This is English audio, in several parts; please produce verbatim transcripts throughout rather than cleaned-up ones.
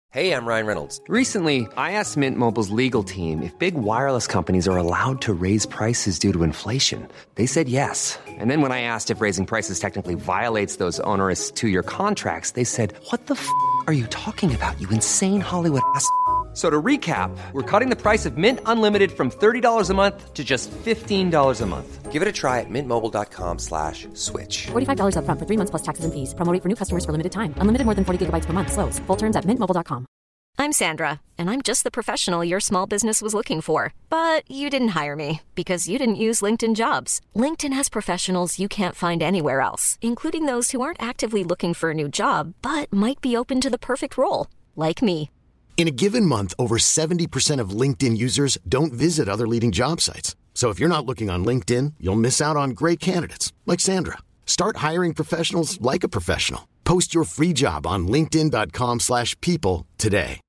Hey, I'm Ryan Reynolds. Recently, I asked Mint Mobile's legal team if big wireless companies are allowed to raise prices due to inflation. They said yes. And then when I asked if raising prices technically violates those onerous two-year contracts, they said, what the f*** are you talking about, you insane Hollywood ass f- So to recap, we're cutting the price of Mint Unlimited from thirty dollars a month to just fifteen dollars a month. Give it a try at mintmobile.com slash switch. forty-five dollars up front for three months plus taxes and fees. Promo rate for new customers for limited time. Unlimited more than forty gigabytes per month. Slows full terms at mint mobile dot com. I'm Sandra, and I'm just the professional your small business was looking for. But you didn't hire me because you didn't use LinkedIn Jobs. LinkedIn has professionals you can't find anywhere else, including those who aren't actively looking for a new job, but might be open to the perfect role, like me. In a given month, over seventy percent of LinkedIn users don't visit other leading job sites. So if you're not looking on LinkedIn, you'll miss out on great candidates like Sandra. Start hiring professionals like a professional. Post your free job on linkedin.com slash people today.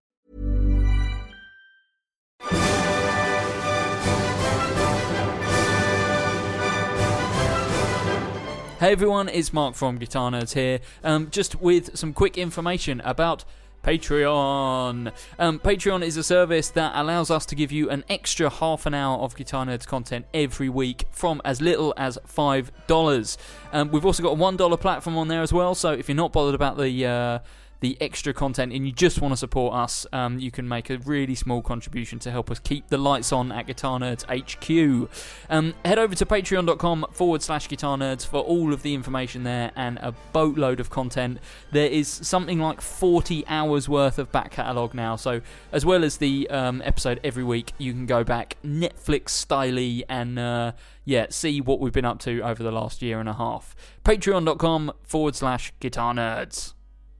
Hey everyone, it's Mark from Guitar Nerds here, um, just with some quick information about Patreon. Um, Patreon is a service that allows us to give you an extra half an hour of Guitar Nerds content every week from as little as five dollars. Um, we've also got a one dollar platform on there as well, so if you're not bothered about the uh, the extra content and you just want to support us, um, you can make a really small contribution to help us keep the lights on at Guitar Nerds H Q. Um, head over to patreon.com forward slash Guitar Nerds for all of the information there and a boatload of content. There is something like forty hours worth of back catalogue now, so as well as the um, episode every week, you can go back Netflix-styley and uh, yeah, see what we've been up to over the last year and a half. Patreon.com forward slash Guitar Nerds.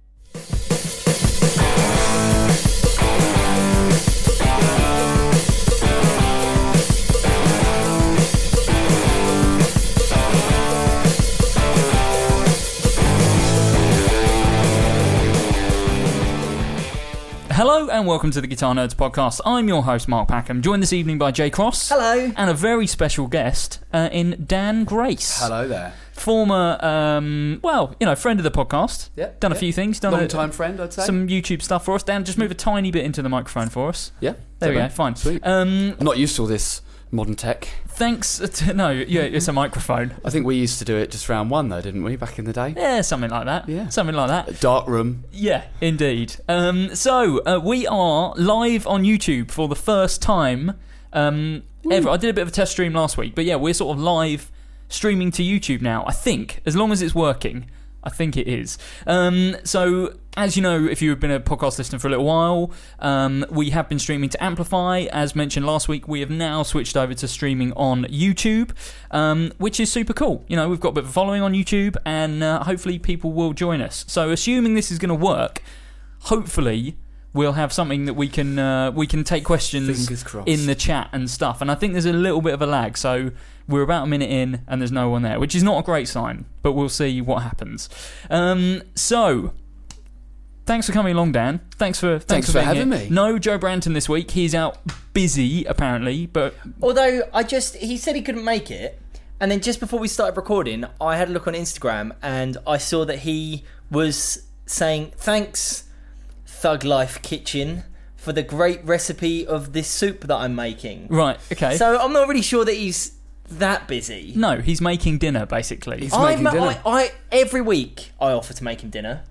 Hello and welcome to the Guitar Nerds podcast. I'm your host Mark Packham, joined this evening by Jay Cross. Hello. And a very special guest uh, in Dan Grace. Hello there. Former, um, well, you know, friend of the podcast. Yeah. Done yeah. a few things. Done Long a, time friend, I'd say. Some YouTube stuff for us. Dan, just move a tiny bit into the microphone for us. Yeah. There we okay. go. Fine. Sweet. Um, I'm not used to all this modern tech. Thanks to, no, yeah, it's a microphone. I think we used to do it just round one though, didn't we, back in the day? Yeah, something like that. Yeah. Something like that. A dark room. Yeah, indeed. Um, so, uh, we are live on YouTube for the first time um, ever. I did a bit of a test stream last week, but yeah, we're sort of live streaming to YouTube now, I think, as long as it's working. I think it is. Um, so, as you know, if you've been a podcast listener for a little while, um, we have been streaming to Amplify. As mentioned last week, we have now switched over to streaming on YouTube, um, which is super cool. You know, we've got a bit of a following on YouTube, and uh, hopefully people will join us. So, assuming this is going to work, hopefully we'll have something that we can uh, we can take questions in the chat and stuff. And I think there's a little bit of a lag, so we're about a minute in and there's no one there, which is not a great sign, but we'll see what happens. Um, so, thanks for coming along, Dan. Thanks for thanks, Thanks for, for being having here. me. No Joe Branton this week. He's out busy, apparently, but Although, I just, he said he couldn't make it, and then just before we started recording, I had a look on Instagram, and I saw that he was saying, thanks, Thug Life Kitchen, for the great recipe of this soup that I'm making. right, okay. So, I'm not really sure that he's that busy. no, he's making dinner, basically. He's I, making dinner. I, I, every week, I offer to make him dinner.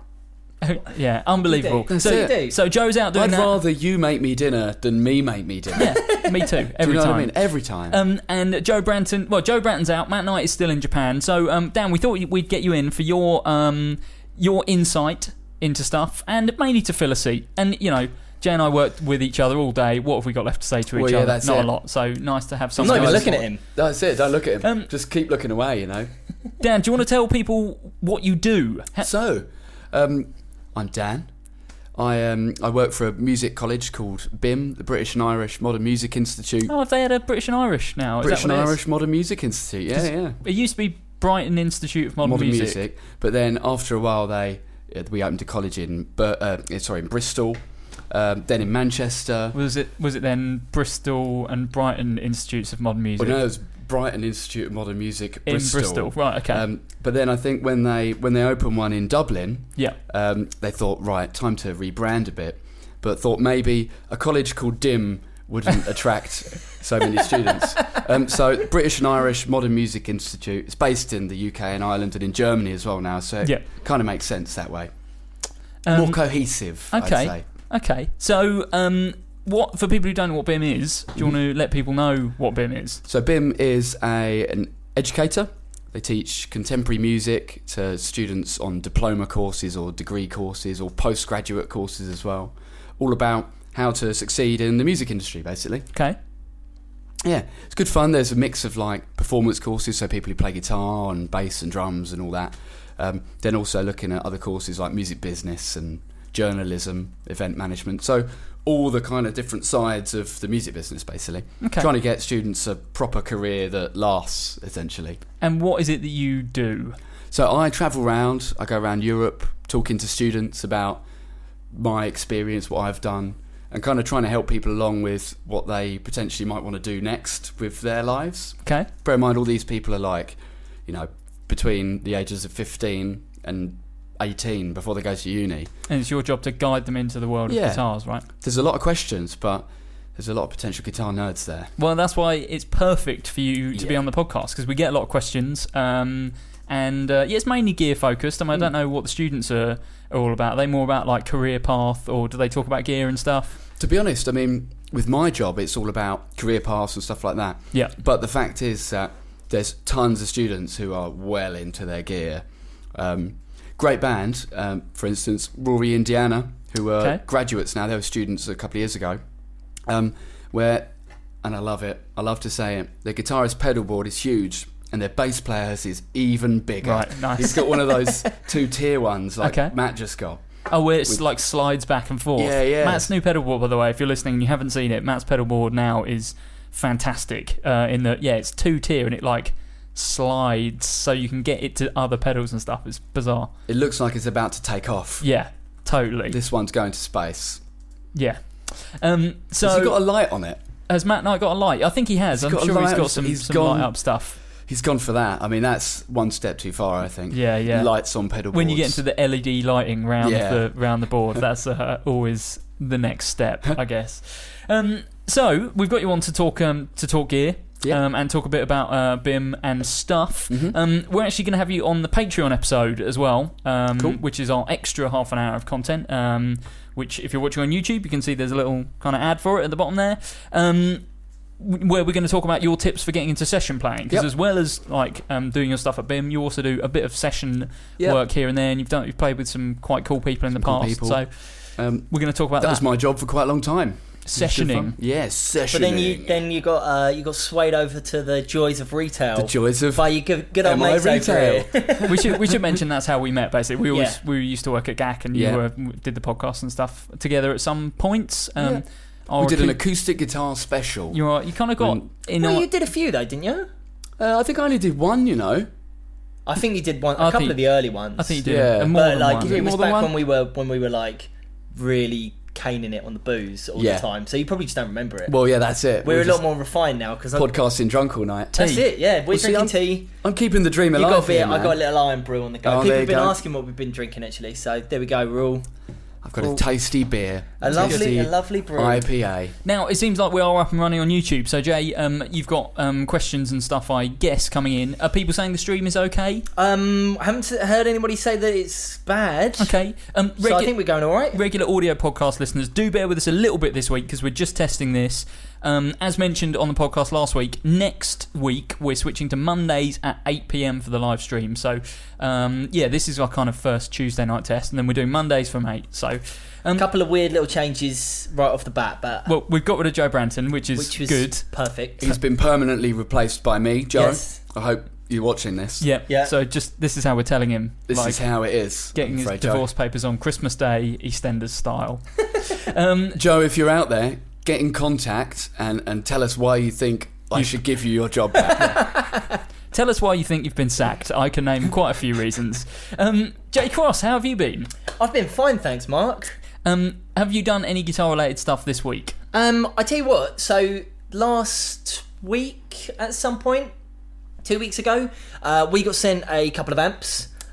yeah, unbelievable. You do. So, You do. so Joe's out doing I'd that. rather you make me dinner than me make me dinner. Yeah, me too. Every Do you know time. what I mean? Every time. Um, and Joe Branton, well, Joe Branton's out. Matt Knight is still in Japan. So, um, Dan, we thought we'd get you in for your um, your insight into stuff, and mainly to fill a seat. And you know, Jay and I worked with each other all day. What have we got left to say to each Well, yeah, other? that's Not it. a lot. So nice to have I'm someone. not even else. looking at him. That's it, don't look at him. Um, Just keep looking away, you know. Dan, do you want to tell people what you do? Ha- So, um, I'm Dan. I um, I work for a music college called B I M, the British and Irish Modern Music Institute. oh, have they had a British and Irish now? Is British that and what it is? Irish Modern Music Institute, yeah, yeah. It used to be Brighton Institute of Modern, Modern Music. music. But then after a while, they uh, we opened a college in, Bur- uh, sorry, in Bristol, um, then in Manchester. Was it was it then Bristol and Brighton Institutes of Modern Music? Well, no, it was Brighton Institute of Modern Music, in Bristol. Bristol, right? Okay. Um, but then I think when they when they opened one in Dublin, yeah. um, they thought, right, time to rebrand a bit. but thought maybe a college called D I M wouldn't attract so many students. Um, so British and Irish Modern Music Institute. It's based in the U K and Ireland and in Germany as well now, so it Yeah. kind of makes sense that way. Um, More cohesive, Okay. I'd say. Okay. So, um, what for people who don't know what B I M is? Do you want to let people know what B I M is? So B I M is a an educator. They teach contemporary music to students on diploma courses or degree courses or postgraduate courses as well. All about how to succeed in the music industry, basically. Okay. Yeah, it's good fun. There's a mix of like performance courses, so people who play guitar and bass and drums and all that. Um, then also looking at other courses like music business and journalism, event management. So all the kind of different sides of the music business, basically. Okay. Trying to get students a proper career that lasts, essentially. And what is it that you do? So I travel around, I go around Europe talking to students about my experience, what I've done, and kind of trying to help people along with what they potentially might want to do next with their lives. Okay. Bear in mind, all these people are like, you know, between the ages of fifteen and eighteen before they go to uni. And it's your job to guide them into the world of Yeah. guitars, right? There's a lot of questions, but there's a lot of potential guitar nerds there. Well, that's why it's perfect for you to be Yeah. on the podcast, because we get a lot of questions. Um, and uh, yeah, it's mainly gear focused. I mean, I don't know what the students are, are all about. Are they more about like career path, or do they talk about gear and stuff? To be honest, I mean, with my job, it's all about career paths and stuff like that. Yeah. But the fact is that there's tons of students who are well into their gear. Um, great band, um, for instance, Rory Indiana, who are Okay. graduates now. They were students a couple of years ago. Um, where, and I love it, I love to say it, their guitarist pedal board is huge and their bass player's is even bigger. Right, nice. He's got one of those two-tier ones like Okay. Matt just got. Oh, where it's like slides back and forth. Yeah, yeah. Matt's new pedal board, by the way, if you're listening and you haven't seen it, Matt's pedal board now is fantastic. Uh, in the yeah, it's two tier and it like slides so you can get it to other pedals and stuff. It's bizarre. It looks like it's about to take off. Yeah, totally. This one's going to space. Yeah. Um, so Has he got a light on it? has Matt Knight got a light? I think he has. He's I'm got a sure he's light got on- some, he's some gone- light up stuff. He's gone for that. I mean, that's one step too far, I think. Yeah, yeah. Lights on pedal boards. When you get into the L E D lighting round Yeah. the round the board, that's uh, always the next step, I guess. Um, so we've got you on to talk um, to talk gear. Yeah. Um, and talk a bit about uh, B I M and stuff. Mhm. Um, we're actually going to have you on the Patreon episode as well, um, Cool. which is our extra half an hour of content. Um, which, if you're watching on YouTube, you can see there's a little kind of ad for it at the bottom there. Um, w- where we're going to talk about your tips for getting into session playing, because Yep. as well as like um, doing your stuff at B I M, you also do a bit of session Yep. work here and there, and you've done you've played with some quite cool people in the Some cool past. people. So Um, we're going to talk about that that. was my job for quite a long time. Sessioning. Yeah, sessioning. But then you then you got uh, you got swayed over to the joys of retail. The joys of by your good, good old M I mates over retail. here. we should we should mention that's how we met. Basically, we always Yeah. we used to work at G A C, and you Yeah. were, did the podcast and stuff together at some points. Um, Yeah. our We did an acou- acoustic guitar special. you are you kind of got When- in. Well, our- you did a few though, didn't you? Uh, I think I only did one, you know. I think you did one. A I couple think- of the early ones. I think you did Yeah. a more But than like one. it was More than back one? when we were when we were like really caning it on the booze all Yeah. the time. So you probably just don't remember it. Well, yeah, that's it. we're a just lot more refined now because podcasting drunk all night. that's Tea. it. Yeah, we're Well, see, drinking I'm- tea. I'm keeping the dream You alive. got a beer. here, I man. got a little iron brew on the go. Oh, People there have you been go. asking what we've been drinking actually. So there we go. We're all I've got a tasty beer. a lovely, tasty a lovely brew. I P A. Now, it seems like we are up and running on YouTube. So, Jay, um, you've got um, questions and stuff, I guess, coming in. Are people saying the stream is okay? Um, I haven't heard anybody say that it's bad. Okay. Um, So I regu- think we're going all right. regular audio podcast listeners, do bear with us a little bit this week because we're just testing this. Um, as mentioned on the podcast last week, next week we're switching to Mondays at eight p.m. for the live stream. So, um, yeah, this is our kind of first Tuesday night test, and then we're doing Mondays from eight. So, A um, couple of weird little changes right off the bat, but well, we've got rid of Joe Branton, which is which was good. perfect. He's been permanently replaced by me, Joe. Yes. I hope you're watching this. Yeah. Yeah. So, just this is how we're telling him. This like, is how it is. getting I'm his afraid, Joe. divorce papers on Christmas Day, EastEnders style. um, Joe, if you're out there, get in contact and, and tell us why you think I should give you your job back. Tell us why you think you've been sacked. I can name quite a few reasons. Um, Jay Cross, how have you been? I've been fine, thanks, Mark. Um, have you done any guitar-related stuff this week? Um, I tell you what. So last week, at some point, two weeks ago, uh, we got sent a couple of amps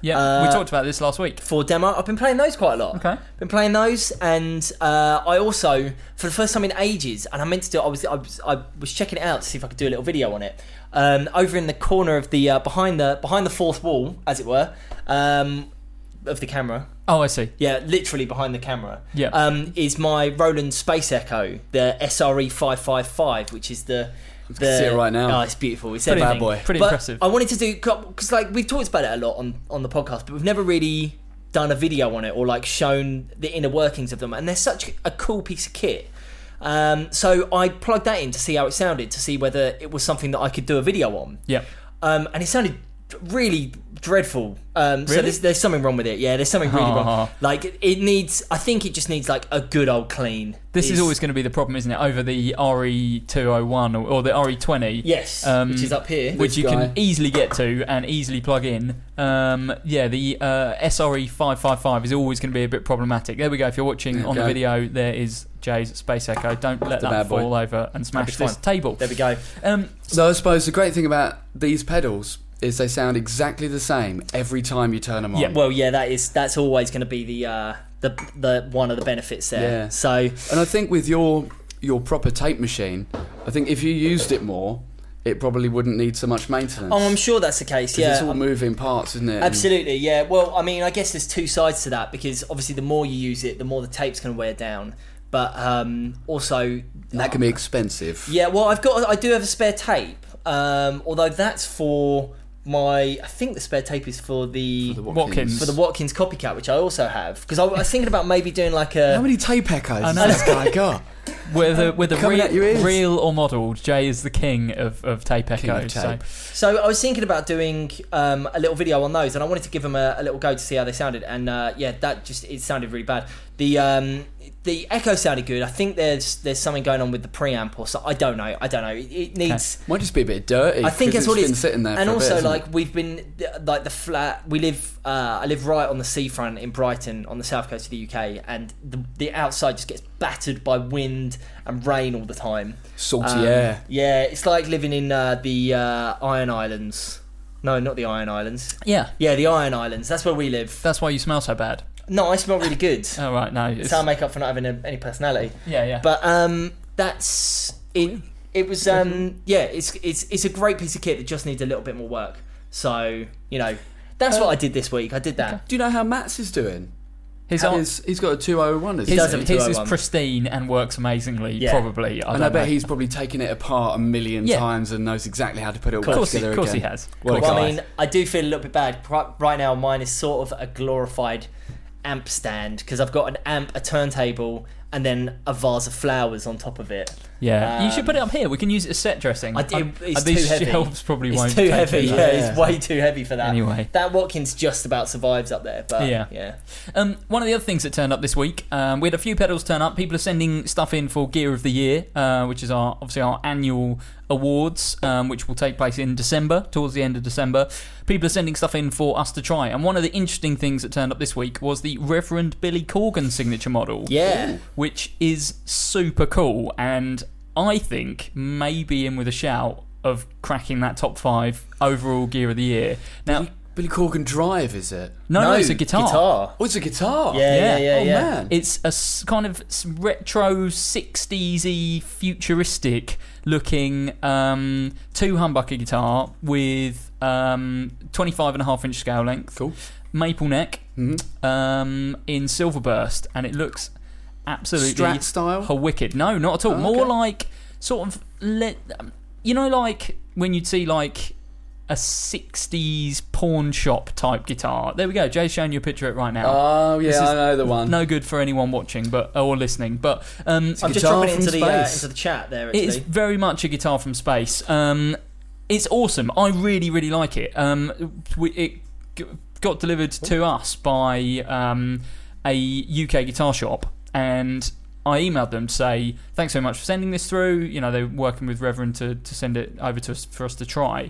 Yeah, Uh, we talked about this last week. For demo, I've been playing those quite a lot. Okay. Been playing those, and uh, I also, for the first time in ages, and I meant to do. I was, I was, I was checking it out to see if I could do a little video on it. Um, over in the corner of the uh, behind the behind the fourth wall, as it were, um, of the camera. Oh, I see. Yeah, literally behind the camera. Yeah. Um, is my Roland Space Echo, the S R E five five five, which is the. The, can see it right now. Oh, it's beautiful. It's Pretty everything. bad boy. Pretty But impressive. I wanted to do because like we've talked about it a lot on, on the podcast, but we've never really done a video on it or like shown the inner workings of them. And they're such a cool piece of kit. Um, so I plugged that in to see how it sounded, to see whether it was something that I could do a video on. Yeah. Um, and it sounded really dreadful. Um, So Really? there's, there's something wrong with it. Yeah, there's something really Aw. wrong. Like it, it needs. I think it just needs like a good old clean. This is It's- always going to be the problem, isn't it? Over the R E two oh one or, or the R E twenty. Yes, um, which is up here. Which you guy. can easily get to and easily plug in. Um, yeah, the uh, S R E five five five is always going to be a bit problematic. There we go. If you're watching There on we the go. video, there is Jay's Space Echo. Don't let The that bad boy. fall over and smash That'd be this fine. table. There we go. Um, So I suppose the great thing about these pedals is they sound exactly the same every time you turn them on. Yeah, Well, yeah, that is that's always going to be the uh, the the one of the benefits there. Yeah. So And I think with your your proper tape machine, I think if you used it more, it probably wouldn't need so much maintenance. oh, I'm sure that's the case. 'Cause Yeah, it's all I'm- moving parts, isn't it? And absolutely. Yeah. Well, I mean, I guess there's two sides to that because obviously the more you use it, the more the tape's going to wear down. But um, also, that can be expensive. yeah. Well, I've got I do have a spare tape. Um, although that's for my I think the spare tape is for the For the Watkins. for the Watkins Copycat, which I also have because I, I was thinking about maybe doing like a How many tape echoes has know. this guy got? whether whether Coming real, at your ears. real or modelled, Jay is the king of, of tape King of echoes. tape. So So I was thinking about doing um, a little video on those, and I wanted to give them a, a little go to see how they sounded. And uh, yeah, that just it sounded really bad. The um, the echo sounded good. I think there's there's something going on with the preamp or so. I don't know. I don't know. It, it needs. Might just be a bit dirty. I think 'cause that's what it's it been is. sitting there and for a bit, also, hasn't like it? we've been like the flat. We live. Uh, I live right on the seafront in Brighton, on the south coast of the U K, and the the outside just gets battered by wind and rain all the time. Salty Um, air. Yeah, it's like living in uh, the uh, Iron Islands. No, not the Iron Islands. yeah, Yeah, the Iron Islands. That's where we live. that's why you smell so bad. No, I smell really good. Oh right, no. It's, That's how I make up for not having a, any personality. yeah, yeah. But um, that's it. It was um, yeah. It's it's it's a great piece of kit that just needs a little bit more work. So you know, that's what I did this week. I did that. Do you know how Matt's is doing? his, How ar- his, he's got a two oh one, isn't He does he? have a his two oh is one. pristine and works amazingly. Yeah. Probably. I, And don't I bet know. he's probably taken it apart a million Yeah. times and knows exactly how to put it all Of course, he, together of course he again. has. What a Well, guy. I mean, I do feel a little bit bad. Pri- Right now, mine is sort of a glorified amp stand because I've got an amp, a turntable, and then a vase of flowers on top of it. Yeah, you should Um, put it up here. We can use it as set dressing. I do, it's uh, these too heavy. shelves probably it's won't. too take heavy. it. Yeah, Yeah. it's way too heavy for that. Anyway. that Watkins just about survives up there. But Yeah. yeah, Um, one of the other things that turned up this week, um, we had a few pedals turn up. People are sending stuff in for Gear of the Year, uh, which is our obviously our annual awards, um, which will take place in December, towards the end of December. People are sending stuff in for us to try. And one of the interesting things that turned up this week was the Reverend Billy Corgan signature model. yeah. Which is super cool, and I think maybe in with a shout of cracking that top five overall Gear of the Year. Now, Billy, Billy Corgan Drive, is it? no, no, it's a guitar. Guitar. Oh, it's a guitar. Yeah, yeah, yeah, Oh, yeah. man. It's a s- kind of s- retro sixties-y, futuristic looking um, two humbucker guitar with um, twenty-five and a half inch scale length, Cool. maple neck, Mhm. um, in silver burst, and it looks absolutely Strat style? a wicked. No, not at all. Oh, More okay. like sort of le- um, you know, like when you'd see like a sixties pawn shop type guitar. There we go. Jay's showing you a picture of it right now. Oh, This yeah, is I know the one. No good for anyone watching, but or listening. But um, I'm just guitar dropping it into from the uh, space. into the chat there. it is Actually, very much a guitar from space. Um, it's awesome. I really, really like it. Um, we, it g- got delivered to us by um, a U K guitar shop, and I emailed them to say thanks so much for sending this through. You know, they're working with Reverend to, to send it over to us for us to try.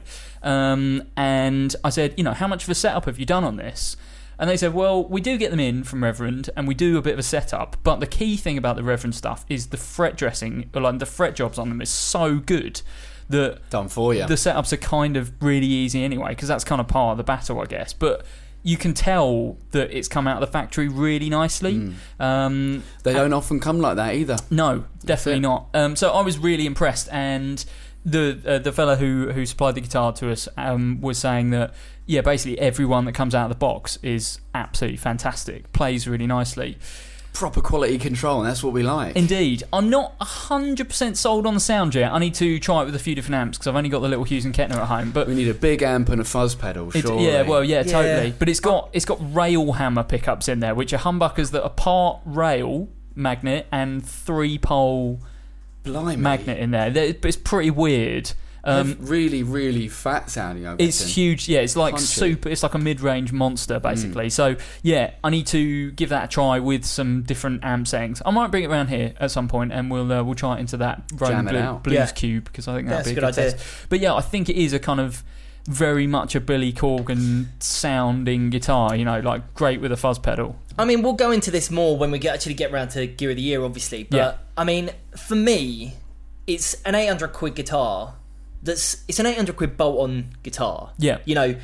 Um, and I said, you know, how much of a setup have you done on this? And they said, well, we do get them in from Reverend, and we do a bit of a setup. But the key thing about the Reverend stuff is the fret dressing, or like the fret jobs on them is so good that Done for you. the setups are kind of really easy anyway, because that's kind of part of the battle, I guess. But you can tell that it's come out of the factory really nicely. Mm. Um, They don't often come like that either. no, definitely not. Um, so I was really impressed, and the uh, the fella who who supplied the guitar to us um, was saying that yeah, basically everyone that comes out of the box is absolutely fantastic, plays really nicely. Proper quality control, and that's what we like. Indeed. I'm not one hundred percent sold on the sound yet. I need to try it with a few different amps because I've only got the little Hughes and Kettner at home. But We need a big amp and a fuzz pedal, It's, surely. yeah, well, yeah, Yeah. totally. But it's got it's got rail hammer pickups in there, which are humbuckers that are part rail magnet and three pole Blimey. magnet in there. They're- It's pretty weird. They're Um, really, really fat sounding. I it's reckon. huge. Yeah, it's like Punchy. super. It's like a mid-range monster, Mm. basically. So yeah, I need to give that a try with some different amp settings. I might bring it around here at some point, and we'll uh, we'll try it into that Roman Jam it Blue, out. Blues Yeah. Cube because I think that'd That's be a a good good idea. test. But yeah, I think it is a kind of very much a Billy Corgan sounding guitar. You know, like great with a fuzz pedal. I mean, we'll go into this more when we get, actually get around to Gear of the Year, obviously. But Yeah. I mean, for me, it's an eight hundred quid guitar. That's it's an eight hundred quid bolt-on guitar. Yeah. You know,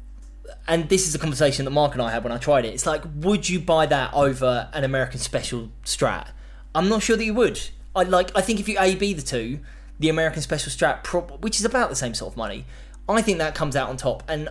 and this is a conversation that Mark and I had when I tried it. It's like, would you buy that over an American Special Strat? I'm not sure that you would. I like. I think if you A B the two, the American Special Strat, prob- which is about the same sort of money, I think that comes out on top. And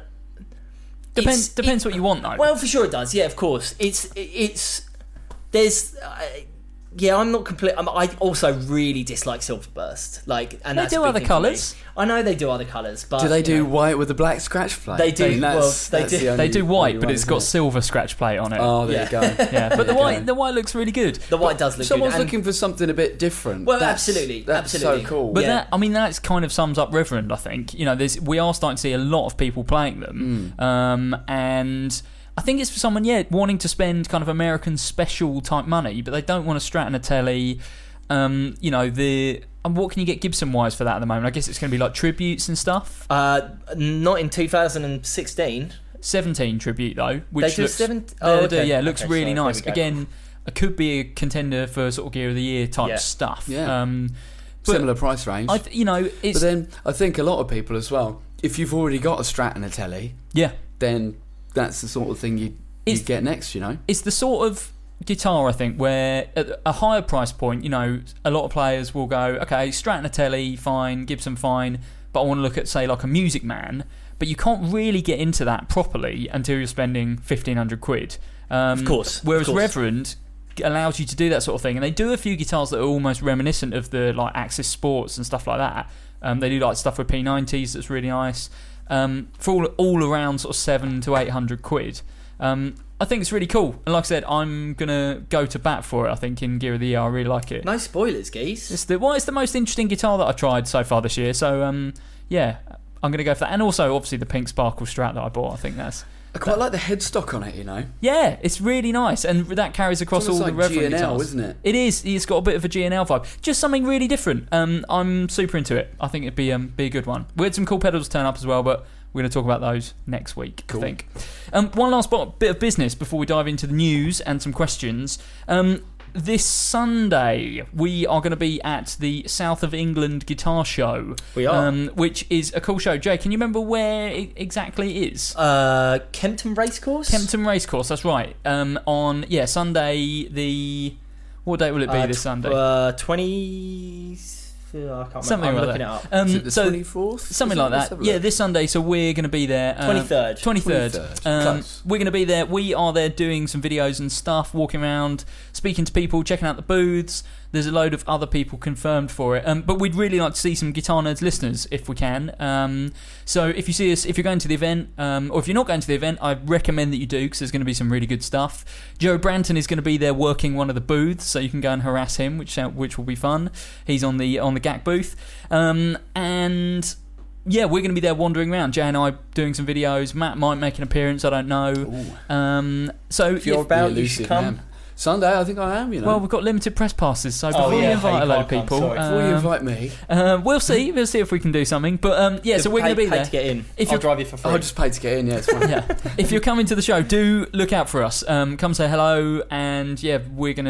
Depends it's- depends it- what you want though. Well, for sure it does. Yeah, of course. It's it's there's uh, yeah. I'm not complete. I'm, I also really dislike Silverburst. Like, and They that's a do big other thing for me. colours. I know they do other colours, but Do they you do know, white with a black scratch plate? They do, I mean, that's- well, they that's do. the only- they do white, only but way, it's isn't got it? silver scratch plate on it. Oh, there Yeah. you go. yeah, but the There you white go. the white looks really good. the white does look Someone's good. and- looking for something a bit different. Well, That's- absolutely, That's absolutely. so cool. But Yeah. that, I mean, that's kind of sums up Reverend. I think you know, there's we are starting to see a lot of people playing them, Mm. um, and I think it's for someone, yeah, wanting to spend kind of American special type money, but they don't want a Strat and a telly. Um, you know, the and what can you get Gibson wise for that at the moment? I guess it's going to be like tributes and stuff. uh, not in two thousand sixteen. seventeen tribute though, which They do looks, seven- they oh, do, okay. yeah, it looks Okay, really sorry, there nice. we go. Again, it could be a contender for sort of Gear of the Year type Yeah. stuff. Yeah. Um, but Similar price range. I, th- you know, it's but then I think a lot of people as well, if you've already got a Strat and a telly, yeah. then that's the sort of thing you you It's- get next, you know? It's the sort of guitar, I think, where at a higher price point, you know, a lot of players will go, okay, Strat and a telly, fine, Gibson, fine, but I want to look at, say, like a Music Man, but you can't really get into that properly until you're spending fifteen hundred quid. Um, Of course, of Whereas course. Reverend allows you to do that sort of thing, and they do a few guitars that are almost reminiscent of the like Axis Sports and stuff like that. Um, they do like stuff with P nineties that's really nice. Um, for all, all around sort of seven to eight hundred quid. Um, I think it's really cool, and like I said, I'm gonna go to bat for it. I think in Gear of the Year, I really like it. No spoilers, geese. It's the well, it's the most interesting guitar that I've tried so far this year. So um, yeah, I'm gonna go for that, and also obviously the Pink Sparkle Strat that I bought. I think that's I quite like the headstock on it, you know? yeah, it's really nice, and that carries across all It's the almost like Reverend G N L, guitars. isn't it? It is. It's got a bit of a G N L vibe. Just something really different. Um, I'm super into it. I think it'd be um be a good one. We had some cool pedals turn up as well, but we're going to talk about those next week, Cool. I think. Um, one last bit of business before we dive into the news and some questions. Um, this Sunday, we are going to be at the South of England Guitar Show. We are. Um, which is a cool show. Jay, can you remember where it exactly it is? Uh, Kempton Racecourse? Kempton Racecourse, that's right. Um, on, yeah, Sunday, the... What date will it be Uh, this tw- Sunday? Uh, twenty... I can't remember. Something I'm like looking that. it up. Um, Is it the so twenty-fourth? something Is it? like Let's that. have a Yeah, look. this Sunday. So we're going to be there. Uh, twenty-third. twenty-third. twenty-third. Um, Close. we're going to be there. We are there doing some videos and stuff, walking around, speaking to people, checking out the booths. There's a load of other people confirmed for it. Um, but we'd really like to see some Guitar Nerds listeners if we can. Um, so if you see us, if you're going to the event, um, or if you're not going to the event, I recommend that you do because there's going to be some really good stuff. Joe Branton is going to be there working one of the booths, so you can go and harass him, which uh, which will be fun. He's on the on the G A C booth, um, and yeah, we're going to be there wandering around. Jay and I doing some videos. Matt might make an appearance. I don't know. Um, so If you're if- about, The you should elusive come. man. Sunday, I think I am, you know. well, we've got limited press passes, so before Oh, you yeah, invite you a load of can't come, people, sorry. Before you um, invite me, uh, we'll see. We'll see if we can do something. But um, yeah, so we're pay, going to be pay there. to get in. If I'll you're- drive you for free. I'll just pay to get in, yeah, it's fine. Yeah, if you're coming to the show, do look out for us. Um, come say hello, and yeah, we're gonna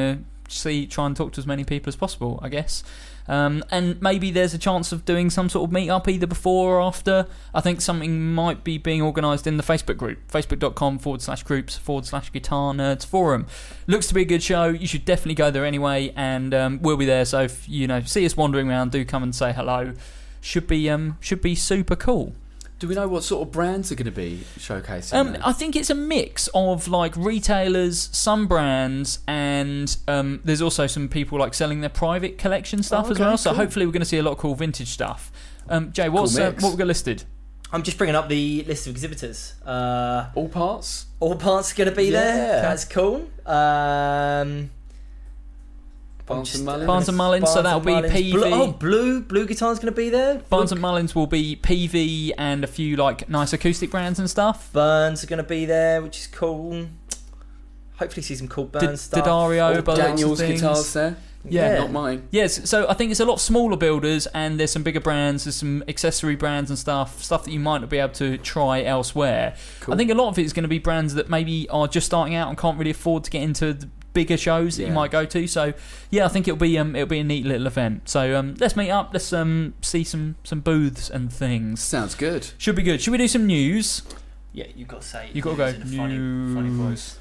see, try and talk to as many people as possible, I guess. Um, and maybe there's a chance of doing some sort of meet-up either before or after. I think something might be being organised in the Facebook group, facebook.com forward slash groups forward slash Guitar Nerds Forum. Looks to be a good show. You should definitely go there anyway, and um, we'll be there. So if you know see us wandering around, do come and say hello. Should be um, should be super cool. Do we know what sort of brands are going to be showcasing? Um, there? I think it's a mix of like retailers, some brands, and um, there's also some people like selling their private collection stuff Oh, as okay, well. So cool. hopefully we're going to see a lot of cool vintage stuff. Um, Jay, what's Cool uh, mix. what we got listed? I'm just bringing up the list of exhibitors. Uh, All parts? all parts are going to be Yeah. there. That's cool. Um, Barnes just- and Mullins? Barnes and Mullins, so Barnes that'll and be Mullins. P V. Blue, oh, blue, blue guitar's going to be there. Barnes Blue- and Mullins will be P V and a few like nice acoustic brands and stuff. Burns are going to be there, which is cool. Hopefully, see some cool Burns Did, stuff. Didario, All by the looks of Daniel's things. guitars there? Yeah. Not mine. Yes, so I think it's a lot smaller builders, and there's some bigger brands, there's some accessory brands and stuff, stuff that you might not be able to try elsewhere. Cool. I think a lot of it is going to be brands that maybe are just starting out and can't really afford to get into the bigger shows that you Yeah. might go to. So yeah, I think it'll be um it'll be a neat little event. So um let's meet up, let's um see some some booths and things. Sounds good. Should be good. Should we do some news? Yeah, you've got to say. You got to go in a funny, funny voice.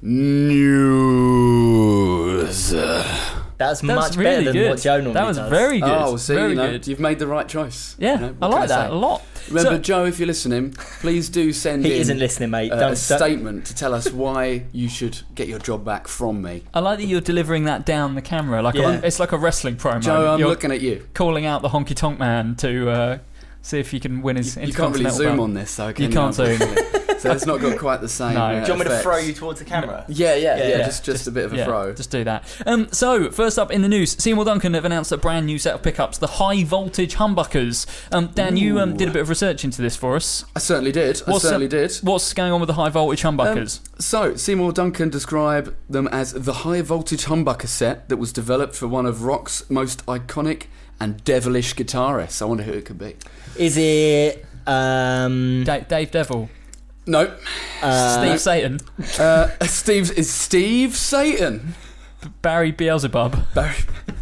News. That's That was much really better than good. what Joe normally That was does. very good. Oh, see, very you know, good. you've made the right choice. Yeah, You know, I what like can that say? a lot. Remember, So- Joe, if you're listening, please do send He in isn't listening, mate. uh, Don't- a don't- statement to tell us why you should get your job back from me. I like that you're delivering that down the camera, like Yeah. a, it's like a wrestling promo. Joe, I'm You're looking at you. calling out the honky tonk man to uh, see if you can win his. You can't really Intercontinental zoom belt. on this, though. Can You can't zoom. So it's not got quite the same. No. uh, Do you want me to effects. throw you towards the camera? Yeah, yeah, yeah. Yeah, yeah. Just, just a bit of a Yeah, throw. just do that. Um, so, first up in the news, Seymour Duncan have announced a brand new set of pickups, the high voltage humbuckers. Um, Dan, you um, Ooh. did a bit of research into this for us. I certainly did. I What's, certainly um, did. What's going on with the high voltage humbuckers? Um, so, Seymour Duncan described them as the high voltage humbucker set that was developed for one of rock's most iconic and devilish guitarists. I wonder who it could be. Is it um, Da- Dave Devil, No. uh, Steve Satan, Uh, Steve is Steve Satan. Barry Beelzebub. Barry.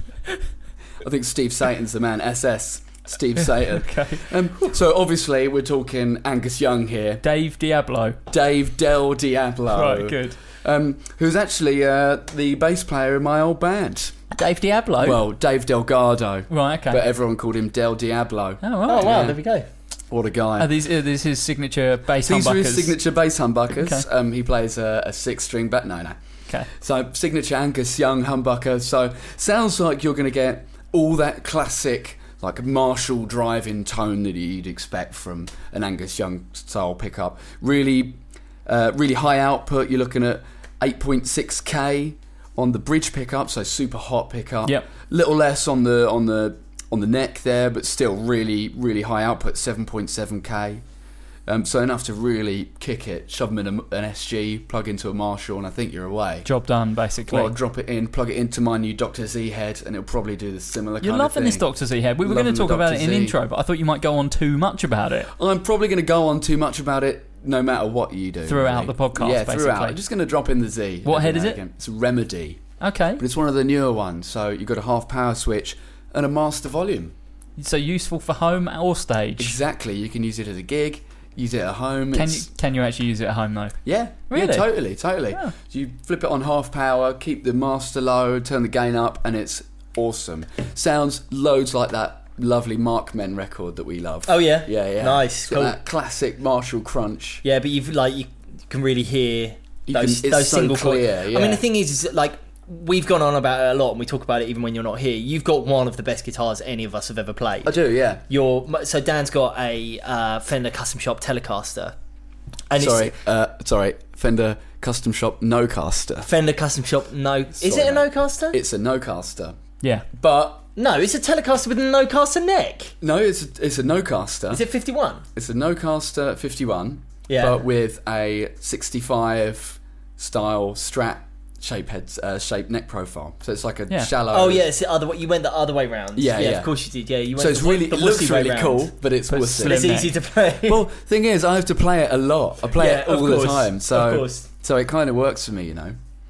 I think Steve Satan's the man. S S. Steve Satan. Okay. Um, so obviously we're talking Angus Young here. Dave Diablo. Dave Del Diablo. Right, good. Um, who's actually uh, the bass player in my old band. Dave Diablo. Well, Dave Delgado. right, okay. But everyone called him Del Diablo. oh, right. oh wow, Yeah. there we go. What a guy. Are these, are these his signature bass These are humbuckers? his signature bass humbuckers. Okay. Um, he plays a, a six-string, but no, no. Okay. So signature Angus Young humbucker. So sounds like you're going to get all that classic, like Marshall driving tone that you'd expect from an Angus Young style pickup. Really, uh, really high output. You're looking at eight point six K on the bridge pickup, so super hot pickup. Yep. Little less on the on the on the neck there, but still really, really high output, seven point seven K. Um, so enough to really kick it, shove them in a, an S G, plug into a Marshall, and I think you're away. Job done, basically. Well, drop it in, plug it into my new Doctor Z head, and it'll probably do the similar You're kind loving of thing. this Doctor Z head. We were Loving going to the talk about Doctor it in Z. intro, but I thought you might go on too much about it. I'm probably going to go on too much about it, no matter what you do. Throughout really. the podcast, Yeah, basically. throughout. I'm just going to drop in the Z. What every head now is and it? again. It's a Remedy, Okay. but it's one of the newer ones. So you've got a half power switch and a master volume. So useful for home or stage. Exactly. You can use it as a gig, use it at home. Can you It's- can you actually use it at home though? Yeah, Really? yeah, totally, totally. Yeah. You flip it on half power, keep the master low, turn the gain up, and it's awesome. Sounds loads like that lovely Markmen record that we love. Oh yeah, yeah, yeah. nice, It's got cool. that classic Marshall crunch. Yeah, but you've like you can really hear You those can- it's those so single chord- clear, I yeah. mean, the thing is, is that, like we've gone on about it a lot, and we talk about it even when you're not here. You've got one of the best guitars any of us have ever played. I do, yeah. Your so Dan's got a uh, Fender Custom Shop Telecaster, and sorry, it's uh, sorry, Fender Custom Shop Nocaster. Fender Custom Shop. No, is Sorry, it a mate. Nocaster? It's a Nocaster, Yeah. but No, it's a Telecaster with a Nocaster neck. no, it's a, it's a Nocaster. Is it fifty-one? It's a Nocaster fifty-one, Yeah. but with a sixty-five style Strat shape head, uh, shape neck profile. So it's like a Yeah. shallow. Oh yeah, it's the other way. You went the other way round. Yeah, yeah. Of course you did. Yeah, you went So it's the, really, the it looks wussy way really round. cool, but it's But wussy. slim. It's easy to play. Well, thing is, I have to play it a lot. I play Yeah, it of all the course, time, so of course. so it kind of works for me, you know.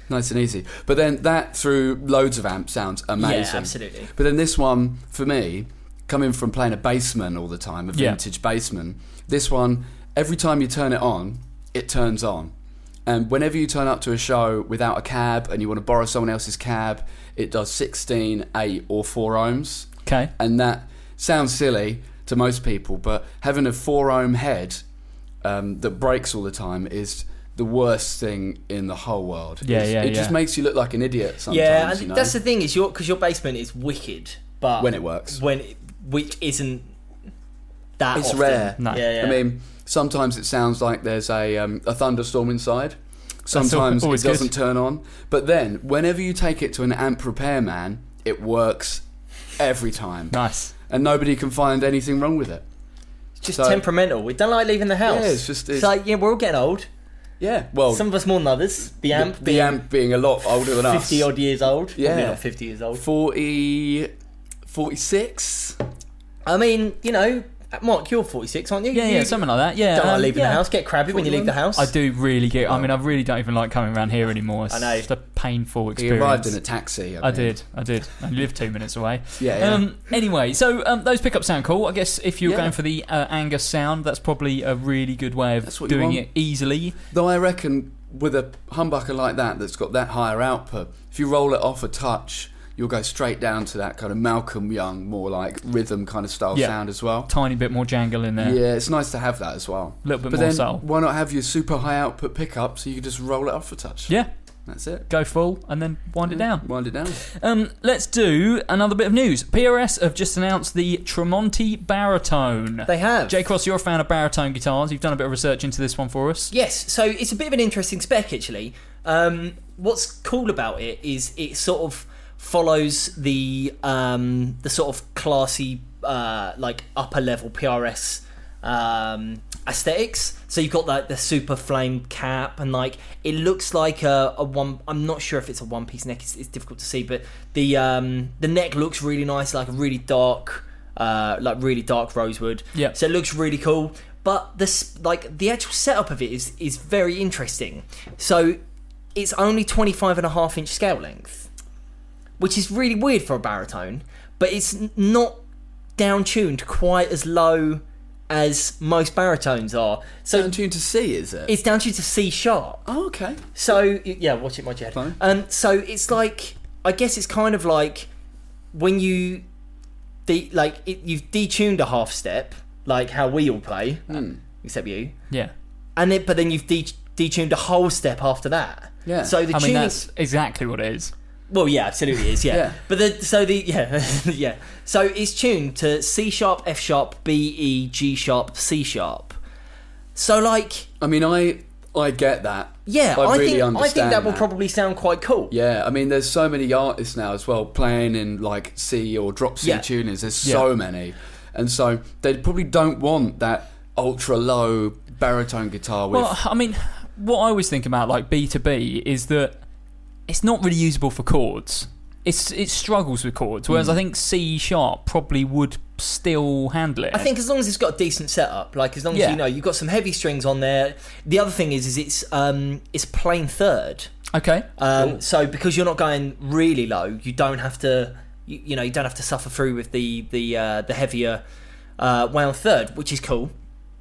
Nice and easy. But then that through loads of amps sounds amazing. Yeah, absolutely. But then this one, for me, coming from playing a Bassman all the time, a Yeah. vintage Bassman, this one, every time you turn it on, it turns on. And whenever you turn up to a show without a cab and you want to borrow someone else's cab, it does sixteen, eight or four ohms. Okay. And that sounds silly to most people, but having a four ohm head um, that breaks all the time is the worst thing in the whole world. Yeah, It's- yeah, It just yeah. makes you look like an idiot sometimes. Yeah, and you know? that's the thing is your because your Bassman is wicked, but When it works. when it, which isn't that It's often. rare. No. Yeah, yeah. I mean, sometimes it sounds like there's a um, a thunderstorm inside. Sometimes it always doesn't good. turn on. But then, whenever you take it to an amp repairman, it works every time. Nice. And nobody can find anything wrong with it. It's just So- temperamental. We don't like leaving the house. Yeah, it's just- it's- like yeah, we're all getting old. Yeah, well, Some of us more than others. The amp, the, the amp being a lot older than us. fifty odd years old. Yeah. Probably not fifty years old. forty, forty-six. I mean, you know, Mark, you're forty-six, aren't you? Yeah, you yeah, something like that. Yeah. Don't like um, leaving yeah. the house. Get crabby when you leave the house. I do really get. I mean, I really don't even like coming around here anymore. It's I know. just a painful He experience. arrived in a taxi. I, I think. did, I did. I live two minutes away. Yeah, yeah. Um, anyway, so um, those pickups sound cool. I guess if you're Yeah. going for the uh, Angus sound, that's probably a really good way of That's what you doing want. it easily. Though I reckon with a humbucker like that that's got that higher output, if you roll it off a touch, you'll go straight down to that kind of Malcolm Young, more like rhythm kind of style Yeah. sound as well. Tiny bit more jangle in there. Yeah, it's nice to have that as well. Little bit but more then soul. why not have your super high output pickup so you can just roll it off a touch? Yeah, That's it. go full and then wind it down. Wind it down. Um, let's do another bit of news. P R S have just announced the Tremonti Baritone. They have. J Cross, you're a fan of baritone guitars. You've done a bit of research into this one for us. Yes, so it's a bit of an interesting spec actually. Um, what's cool about it is it sort of follows the um, the sort of classy, uh, like upper level P R S um, aesthetics. So you've got like the super flame cap, and like it looks like a, a one. I'm not sure if it's a one piece neck. It's, it's difficult to see, but the um, the neck looks really nice, like a really dark, uh, like really dark rosewood. Yeah. So it looks really cool. But this, like the actual setup of it is is very interesting. So it's only twenty-five and a half inch scale length, which is really weird for a baritone, but it's n- not down tuned quite as low as most baritones are. So Down tuned to C, is it? it's down tuned to C sharp. Oh, okay. So yeah, watch it, my Jed. Fine. Um, so it's like, I guess it's kind of like when you de- like it, you've detuned a half step, like how we all play, Hmm. except you, Yeah. and then but then you've de- detuned a whole step after that. Yeah. So the I mean, tuning, that's exactly what it is. well, yeah, absolutely is, yeah. Yeah. But the so the yeah yeah so it's tuned to C sharp, F sharp, B, E, G sharp, C sharp. So like. I mean, I I get that. Yeah, I, I, really think understand I think that will probably sound quite cool. Yeah, I mean, there's so many artists now as well playing in like C or drop C Yeah. tuners. There's Yeah. so many, and so they probably don't want that ultra low baritone guitar with. Well, I mean, what I always think about like B to B is that it's not really usable for chords. It's it struggles with chords, whereas I think C sharp probably would still handle it. I think as long as it's got a decent setup, like as long as Yeah. you know you've got some heavy strings on there. The other thing is, is it's um it's plain third. Okay. Um, so because you're not going really low, you don't have to you, you know you don't have to suffer through with the the uh, the heavier uh, wound third, which is cool.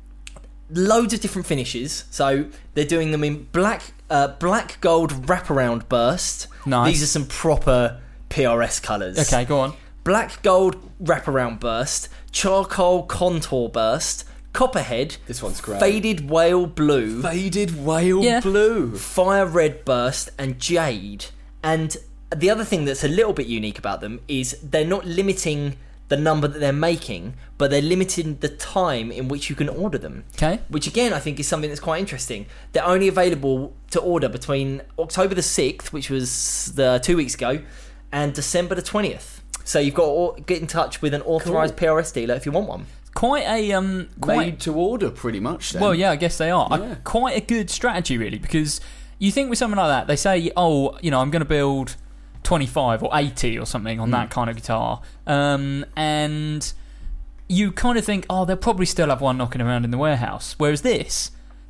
Loads of different finishes. So they're doing them in black uh, black gold wraparound burst. Nice. These are some proper P R S colours. Okay, go on. Black gold wraparound burst, charcoal contour burst, copperhead, This one's great. faded whale blue, Faded whale Yeah. blue. fire red burst, and jade. And the other thing that's a little bit unique about them is they're not limiting the number that they're making, but they're limiting the time in which you can order them. Okay. Which again, I think is something that's quite interesting. They're only available to order between October the sixth, which was the two weeks ago, and December the twentieth. So you've got to get in touch with an authorised Cool. P R S dealer if you want one. Quite a um. Quite Made to order, pretty much. Then. Well, yeah, I guess they are. Yeah. Uh, quite a good strategy, really, because you think with something like that, they say, oh, you know, I'm going to build twenty-five or eighty or something on that kind of guitar. Um, and you kind of think, oh, they'll probably still have one knocking around in the warehouse. Whereas this,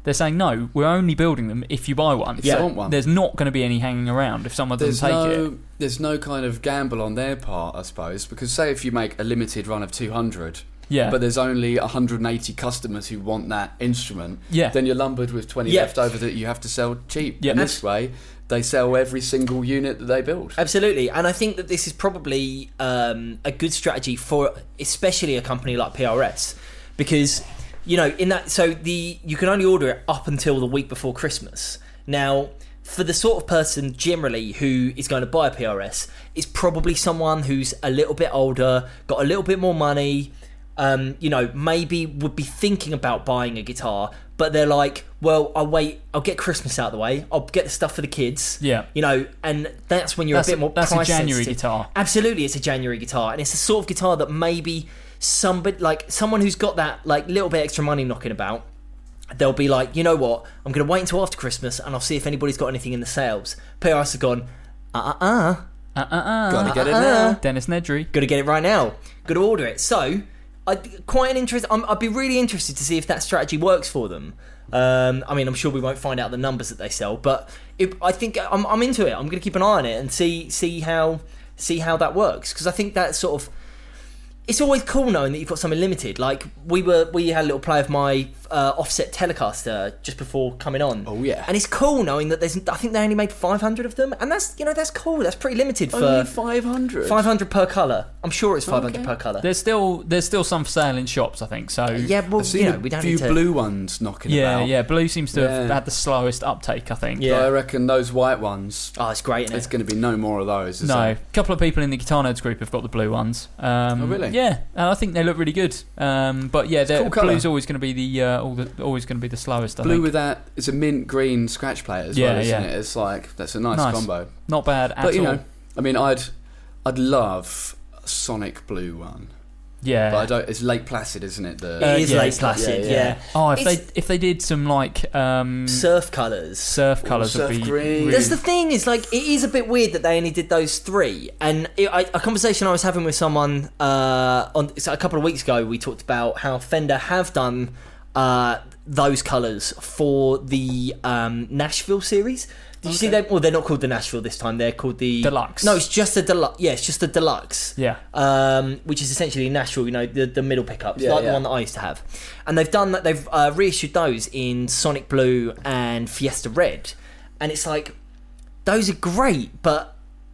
They're saying, no, we're only building them if you buy one. If you So want one. There's not going to be any hanging around if someone There's doesn't take no, it. there's no kind of gamble on their part, I suppose, because say if you make a limited run of two hundred, Yeah. but there's only one hundred eighty customers who want that instrument, Yeah. then you're lumbered with twenty Yeah. left over that you have to sell cheap. Yeah. And this way, they sell every single unit that they build. Absolutely, and I think that this is probably um, a good strategy for especially a company like P R S, because you know in that so the you can only order it up until the week before Christmas. Now, for the sort of person generally who is going to buy a P R S, it's probably someone who's a little bit older, got a little bit more money. Um, you know, maybe would be thinking about buying a guitar, but they're like, well, I'll wait, I'll get Christmas out of the way, I'll get the stuff for the kids. Yeah. You know, and that's when you're That's a a- bit more that's a price January sensitive. guitar. Absolutely, it's a January guitar, and it's the sort of guitar that maybe somebody, like someone who's got that like little bit extra money knocking about, they'll be like, you know what, I'm going to wait until after Christmas and I'll see if anybody's got anything in the sales. P R S have gone, uh-uh-uh, Uh-uh-uh. Gotta get it uh-uh. now. Dennis Nedry. got to get it right now, got to order it. So, I'd, quite an interest. I'm, I'd be really interested to see if that strategy works for them. Um, I mean, I'm sure we won't find out the numbers that they sell, but it, I think I'm, I'm into it. I'm going to keep an eye on it and see see how see how that works, because I think that's sort of. It's always cool knowing that you've got something limited. Like we were, we had a little play of my uh, offset Telecaster just before coming on. Oh, yeah. and it's cool knowing that there's. I think they only made five hundred of them, and that's you know that's cool. That's pretty limited for Only five hundred? five hundred per colour. I'm sure it's five hundred Okay. per colour. There's still there's still some for sale in shops, I think. So Yeah, well, I've seen you know, a we don't few need to. blue ones knocking yeah, about. yeah. Blue seems to have Yeah. had the slowest uptake, I think. Yeah. But I reckon those white ones, Oh, it's great, isn't there's it? going to be no more of those. Is No, there? a couple of people in the Guitar Nerds group have got the blue ones. Um, Oh, really? Yeah, and I think they look really good. Um, but yeah, they're- cool colour. blue's always going to be the uh, all the, always going to be the slowest. I Blue think. with that, it's a mint green scratch plate as Yeah, well, isn't yeah. it? It's like, that's a nice, Nice. combo. Not bad at But you all. know, I mean, I'd I'd love a Sonic Blue one. yeah. But I don't. It's Lake Placid, isn't it? The It is yeah, Lake it's like- Placid, yeah, yeah. yeah. Oh, if It's they if they did some like um, surf colours. surf colours would surf be green. really- That's the thing. Is like it is a bit weird that they only did those three. And it, I, a conversation I was having with someone uh, on so a couple of weeks ago, we talked about how Fender have done uh, those colours for the um, Nashville series. Did you see them? Well, they're not called the Nashville this time. They're called the Deluxe. No, it's just the deluxe. Yeah, it's just the deluxe. Yeah. Um, which is essentially Nashville. You know, the the middle pickups, Yeah, like yeah. the one that I used to have. And they've done that. They've uh, reissued those in Sonic Blue and Fiesta Red, and it's like those are great, but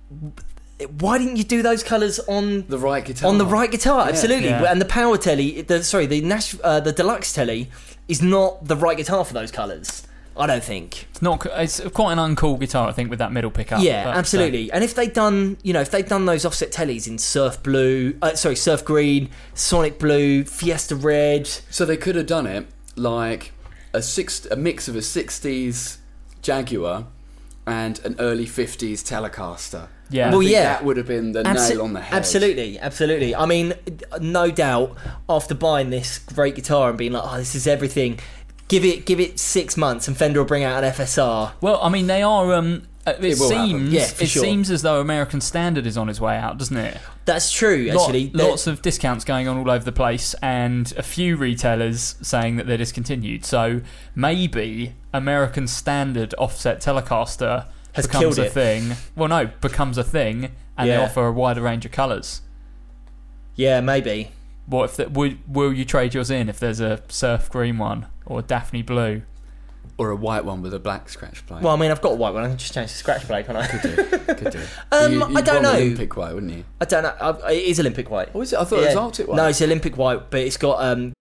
why didn't you do those colours on the right guitar. on the right guitar? Absolutely. Yeah. And the power telly, the sorry, the Nash, uh, the deluxe telly is not the right guitar for those colours. I don't think. It's not. It's quite an uncool guitar, I think, with that middle pickup. Yeah, But, uh, absolutely. And if they'd done, you know, if they'd done those offset tellies in Surf Blue, uh, sorry, Surf Green, Sonic Blue, Fiesta Red. So they could have done it like a six, a mix of a sixties Jaguar and an early fifties Telecaster. Yeah. I Well, think yeah. that would have been the Abso- nail on the head. Absolutely, absolutely. I mean, no doubt. After buying this great guitar and being like, "Oh, this is everything," give it, give it six months, and Fender will bring out an F S R. Well, I mean, they are. Um, uh, it It will happen. seems. Yeah, for it sure. seems as though American Standard is on his way out, doesn't it? That's true. Lot- Actually, They're- lots of discounts going on all over the place, and a few retailers saying that they're discontinued. So maybe American Standard offset Telecaster Has becomes killed a it. thing. Well, no, becomes a thing, and they Yeah. offer a wider range of colours. yeah, maybe. What if? The, will, will you trade yours in if there's a surf green one or a Daphne blue? Or a white one with a black scratch plate. Well, I mean, I've got a white one. I can just change the scratch plate, can't I? could do. Could do. Um, you, I don't know. Olympic white, wouldn't you? I don't know. I, it is Olympic white. Oh, is it? I thought it was Arctic white. No, it's Olympic white, but it's got um.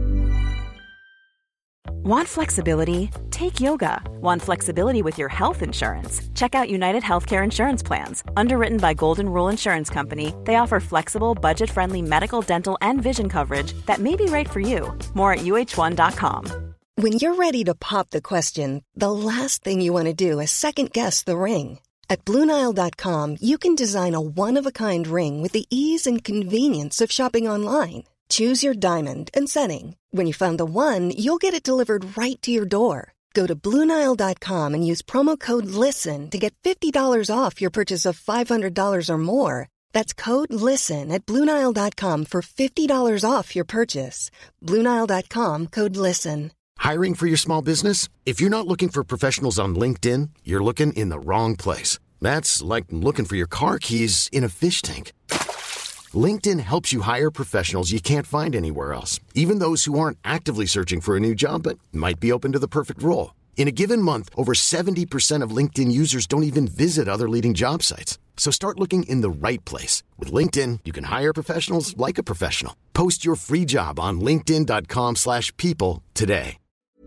Want flexibility? Take yoga. Want flexibility with your health insurance? Check out United Healthcare Insurance Plans. Underwritten by Golden Rule Insurance Company, they offer flexible, budget-friendly medical, dental, and vision coverage that may be right for you. More at U H one dot com. When you're ready to pop the question, the last thing you want to do is second-guess the ring. At Blue Nile dot com, you can design a one-of-a-kind ring with the ease and convenience of shopping online. Choose your diamond and setting. When you find the one, you'll get it delivered right to your door. Go to Blue Nile dot com and use promo code LISTEN to get fifty dollars off your purchase of five hundred dollars or more. That's code LISTEN at Blue Nile dot com for fifty dollars off your purchase. Blue Nile dot com, code LISTEN. Hiring for your small business? If you're not looking for professionals on LinkedIn, you're looking in the wrong place. That's like looking for your car keys in a fish tank. LinkedIn helps you hire professionals you can't find anywhere else, even those who aren't actively searching for a new job but might be open to the perfect role. In a given month, over seventy percent of LinkedIn users don't even visit other leading job sites. So start looking in the right place. With LinkedIn, you can hire professionals like a professional. Post your free job on linkedin.com slash people today.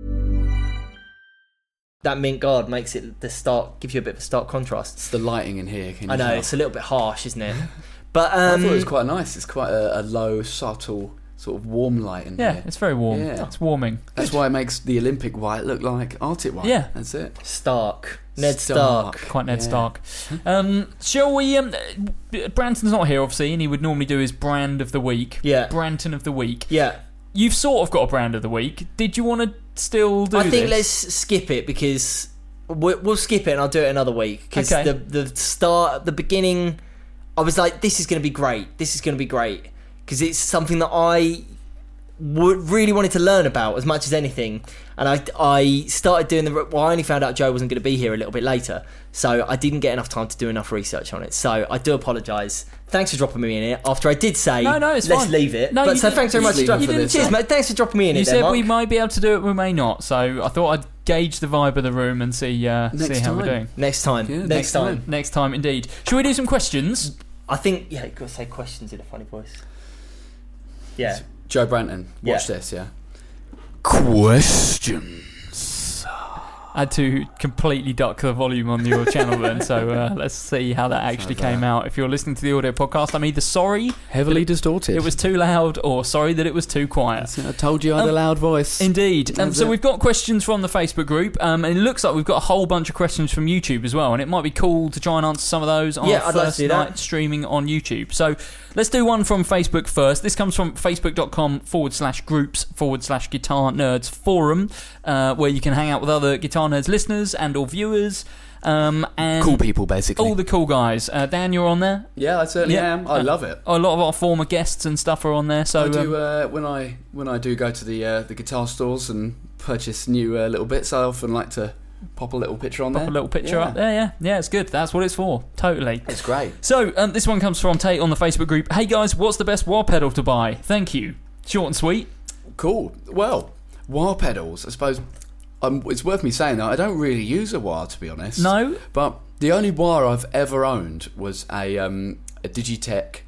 That mint guard makes it the stark, gives you a bit of a stark contrast. It's the lighting in here. Can you I know, tell? it's a little bit harsh, isn't it? But um, I thought it was quite nice. It's quite a, a low, subtle, sort of warm light in Yeah, here. it's very warm. Yeah. It's warming. That's why it makes the Olympic white look like Arctic white. Yeah. That's it. Stark. Ned Stark. Quite Ned Yeah. Stark. Um, shall we... Um, Branton's not here, obviously, and he would normally do his brand of the week. Yeah. Branton of the week. Yeah. You've sort of got a brand of the week. Did you want to still do I think this? let's skip it because we'll, we'll skip it and I'll do it another week. Because Okay. the, the start, the beginning, I was like, this is going to be great. This is going to be great. Because it's something that I would really wanted to learn about as much as anything. And I, I started doing the... Well, I only found out Joe wasn't going to be here a little bit later. So I didn't get enough time to do enough research on it. So I do apologise. Thanks for dropping me in it after I did say, No, no, it's let's fine. leave it. No, but you so didn't- thanks very you much. didn't for- leave it for this. Cheers, mate. Thanks for dropping me in You it said there, Mark. we might be able to do it, we may not. So I thought I'd gauge the vibe of the room and see uh, Next see how we're time. doing. Next time. Yeah, next, next time. time. Next time, indeed. Shall we do some questions? I think, yeah, you've got to say questions in a funny voice. Yeah. Joe Branton, watch Yeah. this, yeah. Questions. I had to completely duck the volume on your channel then, so uh, let's see how that actually Sounds came bad. out. If you're listening to the audio podcast, I'm either sorry Heavily distorted. it was too loud or sorry that it was too quiet. I told you I had Um, a loud voice. Indeed. Um, That's so it. we've got questions from the Facebook group, um, and it looks like we've got a whole bunch of questions from YouTube as well, and it might be cool to try and answer some of those on Yeah, our I'd like to first do that. night streaming on YouTube. So let's do one from Facebook first. This comes from facebook.com forward slash groups forward slash guitar nerds forum, uh, where you can hang out with other Guitar Nerds listeners and or viewers. Um, and Cool people, basically. all the cool guys. Uh, Dan, you're on there? yeah, I certainly Yeah. am. I Uh, love it. A lot of our former guests and stuff are on there. So I do um, uh, when I when I do go to the uh, the guitar stores and purchase new uh, little bits. I often like to pop a little picture on pop there. a little picture Yeah. up there. Yeah, yeah, it's good. That's what it's for. Totally. It's great. So, um, this one comes from Tate on the Facebook group. Hey guys, what's the best wah pedal to buy? Thank you. Short and sweet. Cool. Well, wah pedals. I suppose um, it's worth me saying that I don't really use a wah, to be honest. No? But the only wah I've ever owned was a um, a Digitech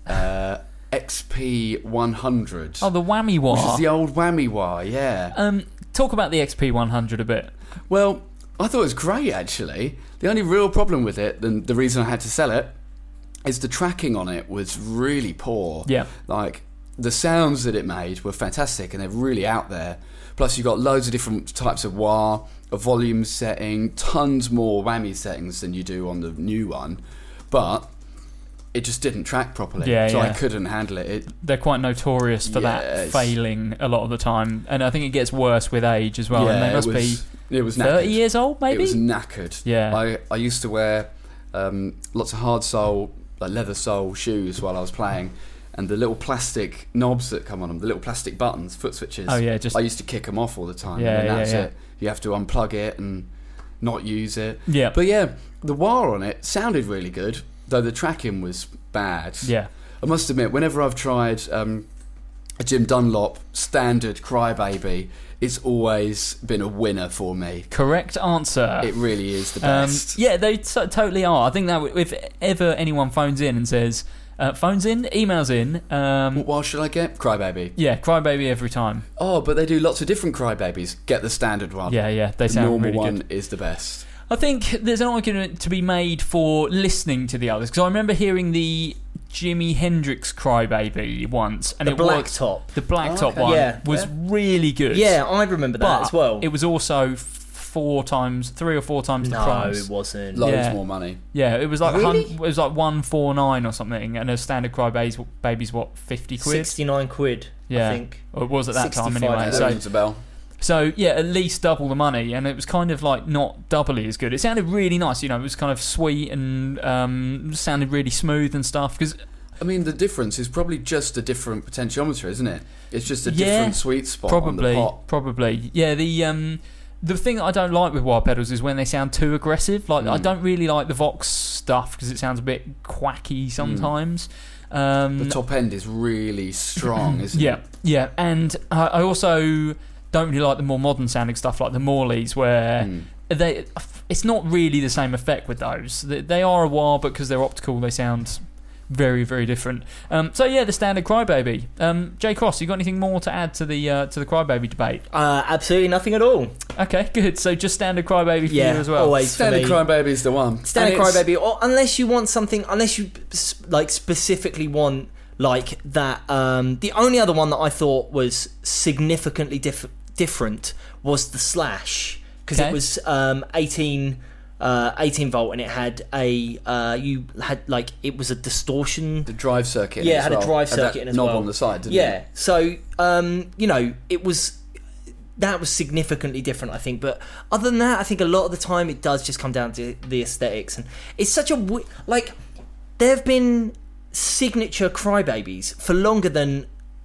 uh, X P one hundred. Oh, the whammy wah. Which is the old whammy wah, yeah. Um, talk about the X P one hundred a bit. Well, I thought it was great, actually. The only real problem with it, and the reason I had to sell it, is the tracking on it was really poor. Yeah. Like, the sounds that it made were fantastic, and they're really out there. Plus, you've got loads of different types of wah, a volume setting, tons more whammy settings than you do on the new one. But it just didn't track properly. Yeah, so yeah. I couldn't handle it. it They're quite notorious for that Yes. failing a lot of the time, and I think it gets worse with age as well. yeah, and they must it was, be it was thirty knackered. years old, maybe. It was knackered. Yeah. I, I used to wear um, lots of hard sole, like leather sole shoes while I was playing, and the little plastic knobs that come on them, the little plastic buttons, foot switches. Oh, yeah, just- I used to kick them off all the time. Yeah, and yeah, that's yeah. it. You have to unplug it and not use it. Yeah. But yeah, the wah on it sounded really good, though the tracking was bad. Yeah. I must admit, whenever I've tried um, a Jim Dunlop standard Crybaby, it's always been a winner for me. Correct answer. It really is the Um, best. yeah, they t- totally are. I think that if ever anyone phones in and says, uh, phones in, emails in, um, What wah should I get? Crybaby. yeah, Crybaby every time. Oh, but they do lots of different Crybabies. Get the standard one. Yeah, yeah, they The sound normal really one good. is the best. I think there's an argument to be made for listening to the others, because I remember hearing the Jimi Hendrix Crybaby once, and The it black was, top. the black Oh, top okay. one Yeah. was Yeah. really good. Yeah, I remember that but as well. it was also f- four times, three or four times the no, price. it wasn't. Loads Yeah. more money. Yeah, it was like Really? hun- it was like one four nine or something, and a standard Crybaby's baby's what fifty quid. sixty-nine quid, Yeah, I think. or it was at that time sixty-five. anyway. That So rings a bell. So yeah, at least double the money, and it was kind of like not doubly as good. It sounded really nice, you know. It was kind of sweet and um, sounded really smooth and stuff. Because I mean, the difference is probably just a different potentiometer, isn't it? It's just a Yeah, different sweet spot probably, on the pot. Probably, yeah. The um, the thing that I don't like with wah pedals is when they sound too aggressive. Like, Mm. I don't really like the Vox stuff because it sounds a bit quacky sometimes. Mm. Um, The top end is really strong, isn't yeah, it? yeah, and I I also don't really like the more modern sounding stuff like the Morleys, where Mm. they it's not really the same effect with those. They, they are a wah, but because they're optical, they sound very, very different. Um, so yeah, the standard Crybaby. Um, Jay Cross, you got anything more to add to the uh, to the Crybaby debate? Uh, absolutely nothing at all. Okay, good. So just standard Crybaby for Yeah, you as well. always. Standard for me. Crybaby is the one. Standard And it's- Crybaby, or unless you want something, unless you s- like specifically want like that. Um, the only other one that I thought was significantly diff- different was the Slash, because Okay. it was um, eighteen. Uh, eighteen volt, and it had a uh, you had like it was a distortion. The drive circuit. Yeah, as it had a well. drive Had that circuit in as knob well. on the side, didn't yeah, it? so um, you know, it was that was significantly different, I think. But other than that, I think a lot of the time it does just come down to the aesthetics, and it's such a w- like there have been signature Crybabies for longer than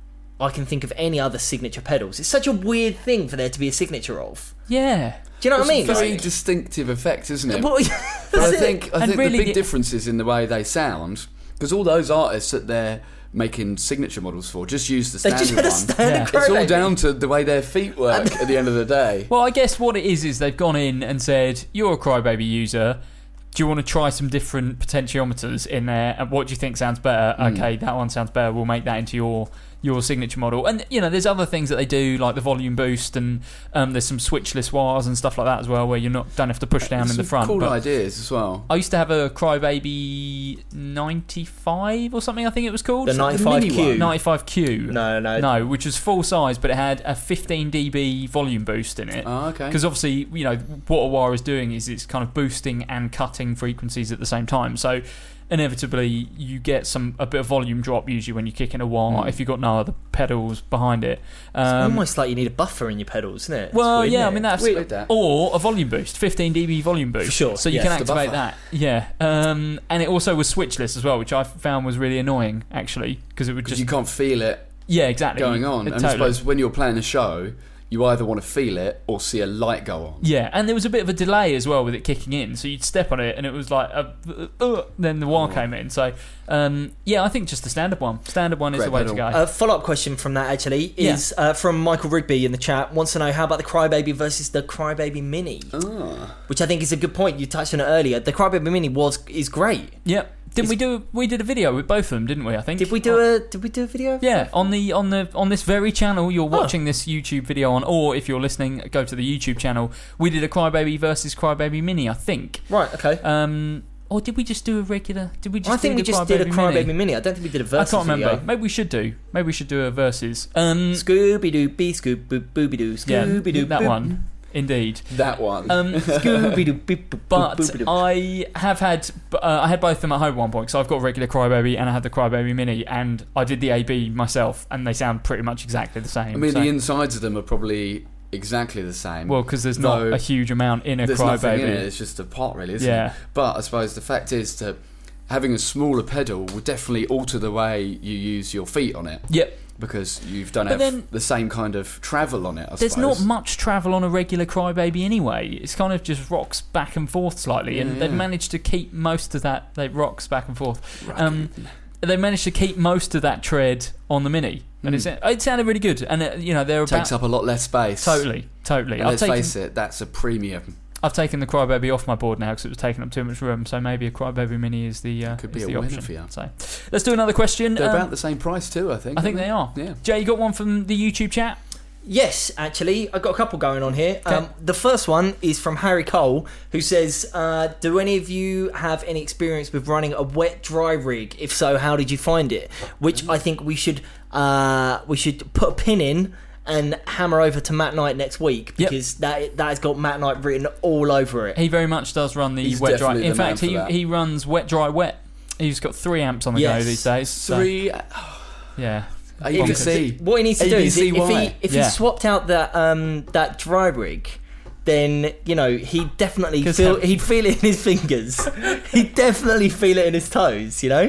I can think of any other signature pedals. It's such a weird thing for there to be a signature of. Yeah. Do you know what I mean? It's a very Like- distinctive effect, isn't it? Well, But I that's it. think I And think really the big the- difference is in the way they sound, because all those artists that they're making signature models for just use the They standard just had a one. standard Yeah. It's all Crybaby. down to the way their feet work at the end of the day. Well, I guess what it is is they've gone in and said, "You're a Crybaby user. Do you want to try some different potentiometers in there? And what do you think sounds better? Mm. Okay, that one sounds better. We'll make that into your your signature model." And you know, there's other things that they do, like the volume boost, and um, there's some switchless wahs and stuff like that as well, where you're not don't have to push down There's in the some front. cool but ideas as well. I used to have a Crybaby ninety-five or something, I think it was called. The ninety-five mini Q. one. ninety-five Q. No, no, No, which was full size, but it had a fifteen decibel volume boost in it. Oh, okay. Because obviously, you know, what a wah is doing is it's kind of boosting and cutting frequencies at the same time. So inevitably, you get some a bit of volume drop usually when you're kicking a wah Mm. if you've got no other pedals behind it. It's Um, almost like you need a buffer in your pedals, isn't it? It's well, weird, yeah, isn't I it? mean that's Weird, that. or a volume boost, fifteen decibel volume boost, For sure, So you yes, can the activate buffer. that, yeah. Um, and it also was switchless as well, which I found was really annoying actually, because it would Because just you can't feel it yeah, exactly going on. It- And I totally. suppose when you're playing a show, you either want to feel it or see a light go on. Yeah, and there was a bit of a delay as well with it kicking in. So you'd step on it, and it was like, a, uh, uh, then the wah Oh. came in. So, um, yeah, I think just the standard one. Standard one is Great the way pedal. to go. A follow-up question from that actually is uh, from Michael Rigby in the chat. Wants to know how about the Crybaby versus the Crybaby Mini, Ah. which I think is a good point. You touched on it earlier. The Crybaby Mini was is great. Yep. Didn't we do? We did a video with both of them, didn't we? I think. Did we do a Did we do a video? of Yeah, that? on the on the on this very channel you're Oh. watching this YouTube video on, or if you're listening, go to the YouTube channel. We did a Crybaby versus Crybaby Mini, I think. Right. Okay. Um, or did we just do a regular? Did we just? I think do we the just did a Crybaby Crybaby Mini? Mini. I don't think we did a I versus can't remember. video. Maybe we should do. Maybe we should do a versus. Um, Scooby Doo, Bee Scoop, Boo Booby Doo, yeah, Scooby Doo, that one, indeed. That one. Um, Scooby Doo, Beep Boop But Boop Doo. I have had, uh, I had both of them at home at one point. So I've got a regular Crybaby and I had the Crybaby Mini, and I did the A B myself, and they sound pretty much exactly the same. I mean, so, the insides of them are probably exactly the same. well, because there's not though a huge amount in a there's nothing in it. Crybaby. It's just a pot, really, isn't Yeah. it? But I suppose the fact is that having a smaller pedal will definitely alter the way you use your feet on it, Yep. because you don't But have then- the same kind of travel on it. I There's suppose. not much travel on a regular Crybaby anyway. It's kind of just rocks back and forth slightly, and Yeah, they've yeah. managed to keep most of that. They rocks back and forth. Um, they managed to keep most of that tread on the Mini, and Mm. it, it sounded really good. And uh, you know, they're about Takes up a lot less space. totally, totally. And I've let's taken, face it, that's a premium. I've taken the Crybaby off my board now because it was taking up too much room. So maybe a Crybaby Mini is the uh, Could be is a the winner option. for you. So let's do another question. They're Um, about the same price too, I think. I think aren't they are. Yeah. Jay, you got one from the YouTube chat? Yes, actually, I've got a couple going on here. Okay. Um, the first one is from Harry Cole, who says, uh, do any of you have any experience with running a wet dry rig? If so, how did you find it? Which I think we should uh, we should put a pin in and hammer over to Matt Knight next week, Yep. because that that has got Matt Knight written all over it. He very much does run the He's wet dry. definitely In the man fact, for he that. he runs wet dry wet. He's got three amps on the Yes. go these days. so, Three yeah. A B C. What he needs to do is if A B C he Y. if Yeah. he swapped out that um that dry rig, then you know he'd definitely 'Cause feel have- he'd feel it in his fingers. He'd definitely feel it in his toes. You know.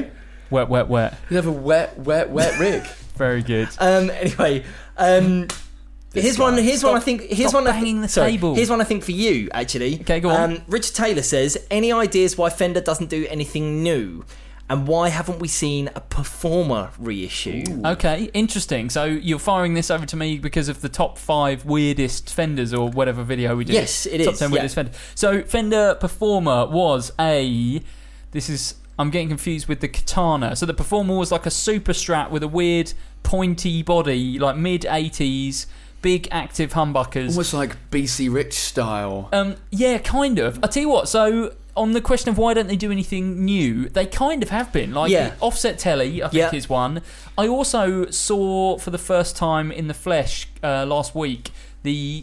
Wet, wet, wet. You have a wet, wet, wet rig. Very good. Um, anyway, um, here's guy. one. Here's Stop- one. I think. Here's stop one. I thi- banging the sorry, table. Here's one I think for you actually. Okay, go on. Um, Richard Taylor says, "Any ideas why Fender doesn't do anything new, and why haven't we seen a Performer reissue?" Okay, interesting. So you're firing this over to me because of the top five weirdest Fenders or whatever video we did. Yes, it top is, ten yeah. weirdest Fenders. So Fender Performer was a. This is. I'm getting confused with the Katana. So the Performer was like a super strat with a weird pointy body, like mid eighties, big active humbuckers. Almost like B C Rich style. Um, yeah, kind of. I tell you what. So on the question of why don't they do anything new, they kind of have been. Like Yeah. Offset Telly, I think Yeah. is one. I also saw for the first time in the flesh uh, last week the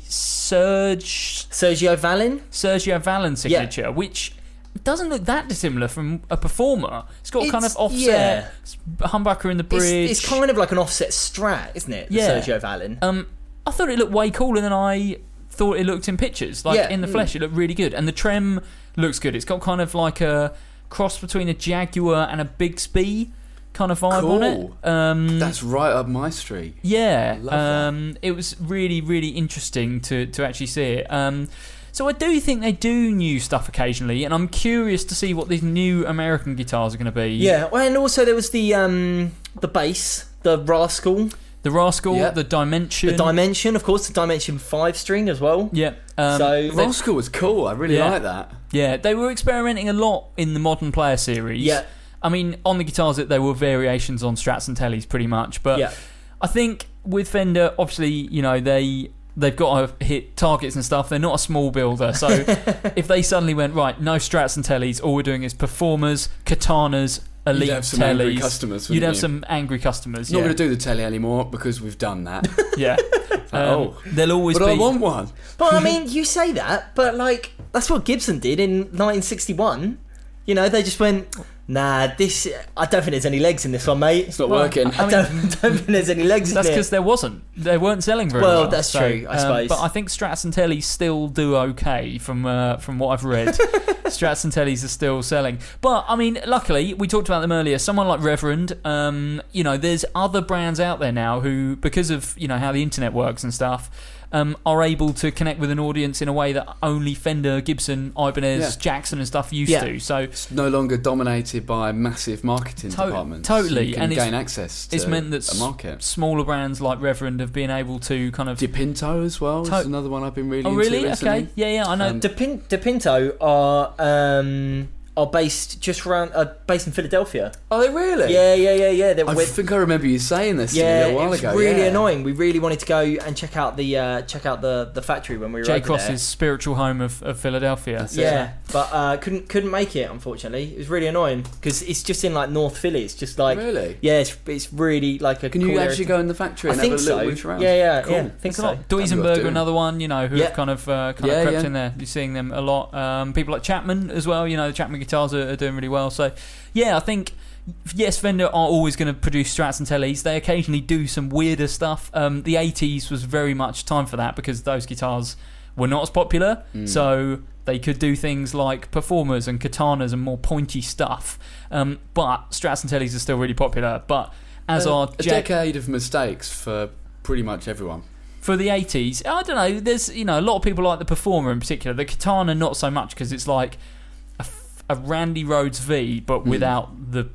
Serge Sergio Valin. Sergio Valin signature, which doesn't look that dissimilar from a Performer. It's got kind It's- of offset yeah. humbucker in the bridge. It's, it's kind of like an offset Strat, isn't it? The Yeah. Sergio Valin. Um, I thought it looked way cooler than I thought it looked in pictures. Like Yeah. in the Mm. flesh, it looked really good, and the trem looks good. It's got kind of like a cross between a Jaguar and a Bixby kind of vibe on it. Cool. Um, That's right up my street. yeah, Love that. um, it was really, really interesting to to actually see it. Um, so I do think they do new stuff occasionally, and I'm curious to see what these new American guitars are going to be. Yeah, well, and also there was the um, the bass, the Rascal, The Rascal, Yeah. the Dimension, the Dimension, of course, the Dimension five string as well. Yeah. Um, So- they- Rascal was cool. I really Yeah. like that. Yeah, they were experimenting a lot in the Modern Player series. Yeah. I mean, on the guitars, there were variations on Strats and Tellys pretty much. But Yeah. I think with Fender, obviously, you know, they, they've got to hit targets and stuff. They're not a small builder. So if they suddenly went, right, no Strats and Tellys, all we're doing is Performers, Katanas, Elite You'd have some Tellys. angry customers, You'd wouldn't have you? some angry customers. Not yeah. going to do the telly anymore because we've done that. Yeah. Um, Oh. There'll always but be. I want one. But I mean, you say that, but like that's what Gibson did in nineteen sixty-one. You know, they just went, nah, this. I don't think there's any legs in this one, mate. It's not working. I, don't, don't think there's any legs That's in because it. there wasn't. They weren't selling very Well, well. that's so, true, I um, suppose. But I think Strats and Tellys still do okay from uh, from what I've read. Strats and Tellys are still selling. But, I mean, luckily, we talked about them earlier. Someone like Reverend, um, you know, there's other brands out there now who, because of, you know, how the internet works and stuff, um, are able to connect with an audience in a way that only Fender, Gibson, Ibanez, Yeah. Jackson and stuff used Yeah. to. So It's no longer dominated by massive marketing To- departments. totally, You can and it's- gain access to it's meant that a s- market. smaller brands like Reverend have been able to kind of... DePinto as well To- is another one I've been really oh, into really? recently. Okay. Yeah, yeah, I know. Um, De, Pin- De Pinto are um, are based just around uh, based in Philadelphia. Are they really? Yeah, yeah, yeah, yeah. They're I with, think I remember you saying this to yeah, me a it while was ago. really yeah. annoying. We really wanted to go and check out the uh, check out the, the factory when we were J over Cross's there. spiritual home of, of Philadelphia. That's it. Yeah, but uh, couldn't couldn't make it, unfortunately. It was really annoying because it's just in like North Philly. It's just like Really? yeah, it's, it's really like a. Can cool you area actually to- go in the factory I and think have a so. little mooch around? Yeah, yeah, Cool. yeah. I think There's a so. lot. That'd be worth Duisenberg, doing. another one, you know, who Yeah. have kind of uh, kind Yeah, of crept yeah. in there. You're seeing them a lot. Um, people like Chapman as well. You know, the Chapman guitars are, are doing really well. So, yeah, I think yes, Fender are always going to produce Strats and Tellys. They occasionally do some weirder stuff. Um, the eighties was very much time for that because those guitars were not as popular. Mm. So they could do things like Performers and Katanas and more pointy stuff. Um, but Strats and Tellys are still really popular. But as Uh, are a Jack- decade of mistakes for pretty much everyone. for the eighties, I don't know. There's you know a lot of people like the Performer in particular. The Katana not so much because it's like a, f- a Randy Rhoads V, but Mm. without the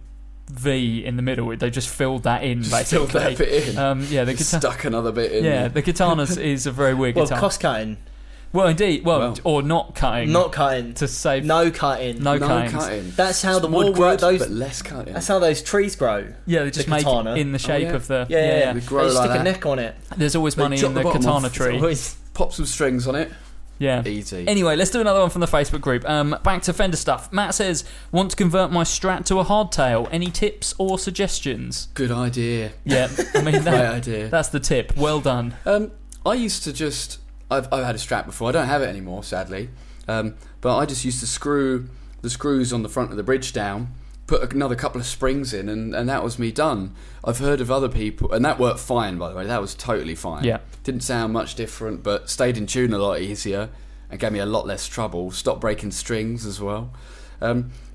V in the middle. They just filled that in Just basically. filled that bit in. Um, yeah, the Just Katana. stuck another bit in. Yeah, there. the Katanas is a very weird Well, guitar. cost cutting, well, indeed. Well, Well. or not cutting. not cutting, to save no cutting. no, no cuttings. cutting. That's how It's the more wood grow. wood, Those but less cutting. that's how those trees grow. Yeah, they just The make katana. it in the shape yeah. of the. Yeah, yeah. They They grow stick like a that. neck on it. There's always They money chop in the the bottom katana off. tree. It's always- Pop some strings on it. Yeah. Easy. Anyway, let's do another one from the Facebook group. Um, back to Fender stuff. Matt says, want to convert my Strat to a hardtail. Any tips or suggestions? Good idea. Yeah, I mean, Great that, idea. that's the tip. Well done. Um, I used to just. I've, I've had a Strat before. I don't have it anymore, sadly. Um, but I just used to screw the screws on the front of the bridge down, put another couple of springs in, and, and that was me done. I've heard of other people, and that worked fine, by the way. That was totally fine. Yeah. Didn't sound much different, but stayed in tune a lot easier and gave me a lot less trouble. Stopped breaking strings as well. Um,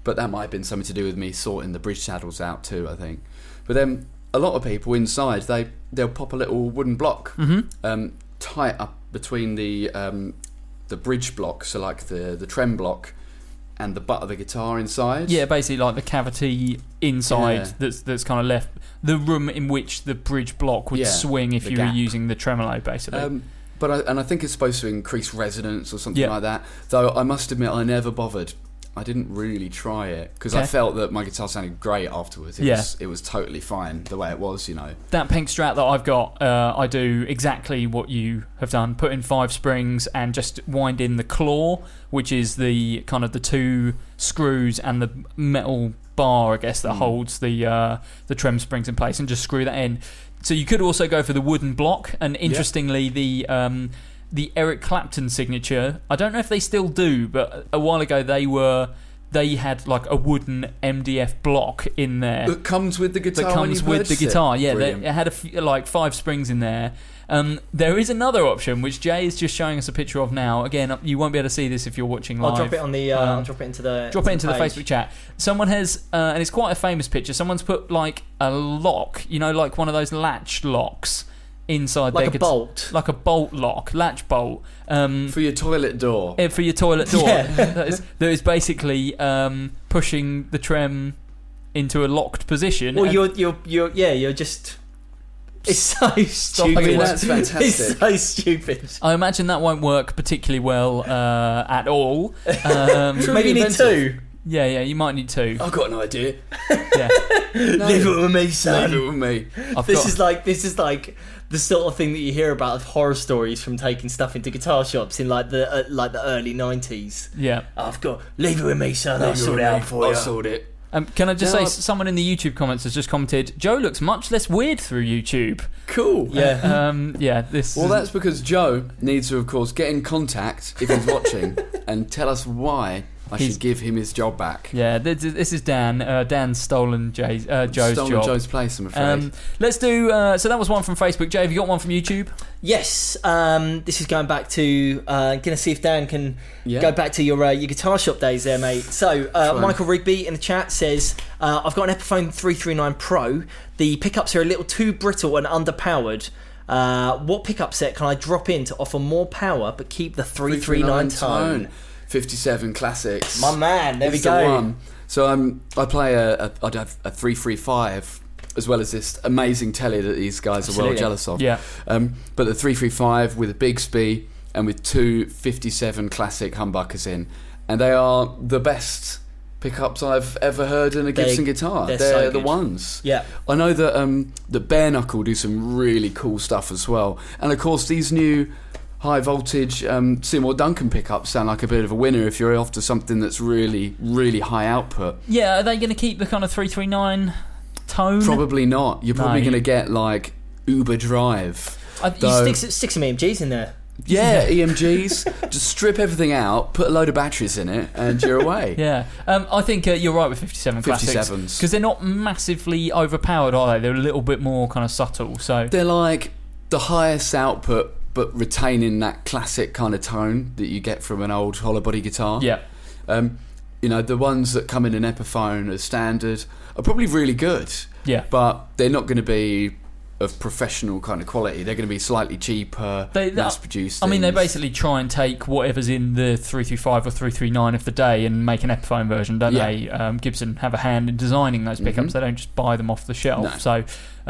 but that might have been something to do with me sorting the bridge saddles out too, I think. But then a lot of people inside, they they'll pop a little wooden block mm-hmm. um, tight up between the um, the bridge block, so like the the trem block and the butt of the guitar inside. Yeah, basically like the cavity inside Yeah. that's that's kind of left, the room in which the bridge block would Yeah, swing if the you gap. were using the tremolo, basically. Um, but I, and I think it's supposed to increase resonance or something Yeah. like that. Though I must admit, I never bothered. I didn't really try it because I Okay. felt that my guitar sounded great afterwards. It Yeah. was, it was totally fine the way it was, you know. That pink Strat that I've got, uh, I do exactly what you have done. Put in five springs and just wind in the claw, which is the kind of the two screws and the metal bar, I guess, that Mm. holds the uh, the trem springs in place, and just screw that in. So you could also go for the wooden block, and interestingly, the um, the Eric Clapton signature, I don't know if they still do, but a while ago they were they had like a wooden M D F block in there That comes with the guitar. that when comes you with the purchase it. guitar. Yeah, they, Brilliant. it had a few, like five springs in there. Um, there is another option which Jay is just showing us a picture of now. Again, you won't be able to see this if you're watching live. I'll drop it on the. Uh, Um, I'll drop it into the. Drop it into the page. Facebook chat. Someone has, uh, and it's quite a famous picture. Someone's put like a lock, you know, like one of those latch locks inside Like their a guitar- bolt. like a bolt lock, latch bolt. Um, For your toilet door. eh, for your toilet door. Yeah. that, is, that is basically um, pushing the trem into a locked position. Well, and- you're you're you're yeah, you're just. It's so stupid. I mean, that's fantastic. It's so stupid. I imagine that won't work particularly well uh, at all. Um, Maybe you need inventive. two. yeah, yeah, you might need two. I've got an idea. Yeah, Leave it with me, son. Leave it with me. I've This got, is like this is like the sort of thing that you hear about of horror stories from taking stuff into guitar shops in like the uh, like the early nineties. yeah. I've got leave it with me, son. I'll Leave it sort with it out me. for I'll you. sort it. Um, can I just No, say, I- someone in the YouTube comments has just commented, Joe looks much less weird through YouTube. Cool. Yeah. Um, yeah, this. Well, is- that's because Joe needs to, of course, get in contact if he's watching and tell us why I He's- should give him his job back. yeah. This, this is Dan. Uh, Dan's stolen Jay's, uh, Joe's Stolen job. Joe's place, I'm afraid. Um, let's do. Uh, so that was one from Facebook. Jay, have you got one from YouTube? Yes, um, this is going back to. Uh, gonna see if Dan can Yeah. go back to your uh, your guitar shop days there, mate. So uh, Try. Michael Rigby in the chat says, uh, "I've got an Epiphone three thirty-nine Pro. The pickups are a little too brittle and underpowered. Uh, what pickup set can I drop in to offer more power but keep the three thirty-nine tone?" fifty-seven Classics. My man, there It's we the go. one. So um, I play a, a, I'd have a three thirty-five as well as this amazing telly that these guys are well Absolutely. jealous of. Yeah. Um, but the three thirty-five with a Bigsby and with two fifty-seven Classic humbuckers in. And they are the best pickups I've ever heard in a They- Gibson guitar. they're They're, so the good. ones. Yeah. I know that um, the Bare Knuckle do some really cool stuff as well. And of course, these new high voltage um, Seymour Duncan pickups sound like a bit of a winner if you're after something that's really, really high output. Yeah, are they going to keep the kind of three three nine tone? Probably not. You're probably No. going to get like Uber Drive. I, You Though- stick, stick some E M Gs in there. Yeah, E M Gs. Just strip everything out, put a load of batteries in it, and you're away. Yeah, um, I think uh, you're right with fifty-seven Classics. fifty-sevens. Because they're not massively overpowered, are they? They're a little bit more kind of subtle. So They're like the highest output, but retaining that classic kind of tone that you get from an old hollow body guitar. yeah, Um, you know, the ones that come in an Epiphone as standard are probably really good, yeah. but they're not going to be of professional kind of quality. They're going to be slightly cheaper, They- mass-produced. I mean, they things. basically try and take whatever's in the three thirty-five or three thirty-nine of the day and make an Epiphone version, don't Yeah. they? Um, Gibson have a hand in designing those pickups. Mhm. They don't just buy them off the shelf. No. So,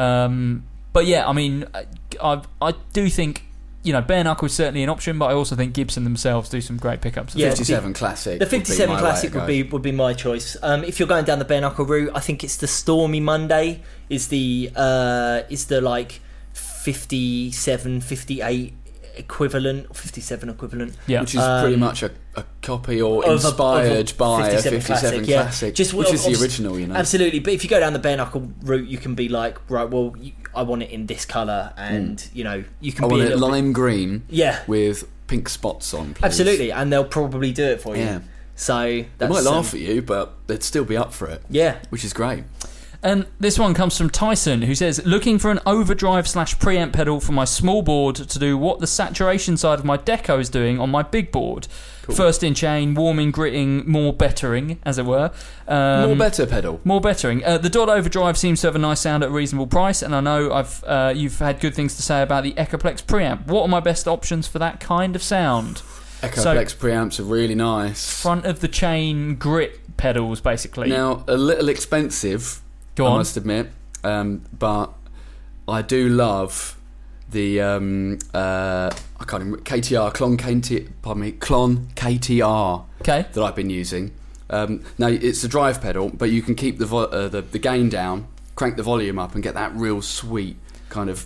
um, but yeah, I mean, I I do think, you know, bare knuckle is certainly an option, but I also think Gibson themselves do some great pickups. Yeah, fifty-seven Classic. The would be fifty-seven my way Classic to would go. be would be my choice. Um, if you're going down the bare knuckle route, I think it's the Stormy Monday is the uh, is the like fifty-seven, fifty-eight equivalent, fifty-seven equivalent. Yeah. Which is Um, pretty much a, a copy or of a- inspired of a by a fifty-seven fifty-seven yeah. Classic, Just which is the obvi- original, you know. Absolutely, but if you go down the bare knuckle route, you can be like, right, well, you, I want it in this colour, and you know, you can I be want a it little bit- lime green yeah, with pink spots on, please. absolutely, and they'll probably do it for you. Yeah. So They that's, might laugh um, at you, but they'd still be up for it, yeah. which is great. And this one comes from Tyson, who says, looking for an overdrive slash preamp pedal for my small board to do what the saturation side of my deco is doing on my big board. Cool. First in chain, warming, gritting, more bettering, as it were. Um, more better pedal. More bettering. Uh, the Dot Overdrive seems to have a nice sound at a reasonable price, and I know I've uh, you've had good things to say about the Echoplex preamp. What are my best options for that kind of sound? Echoplex so, preamps are really nice. Front of the chain grit pedals, basically. Now, a little expensive, Go I on. must admit, um, but I do love the um, uh, I can't remember, K T R Klon K T, pardon me, Klon K T R okay. that I've been using. Um, now it's a drive pedal, but you can keep the, vo- uh, the the gain down, crank the volume up, and get that real sweet kind of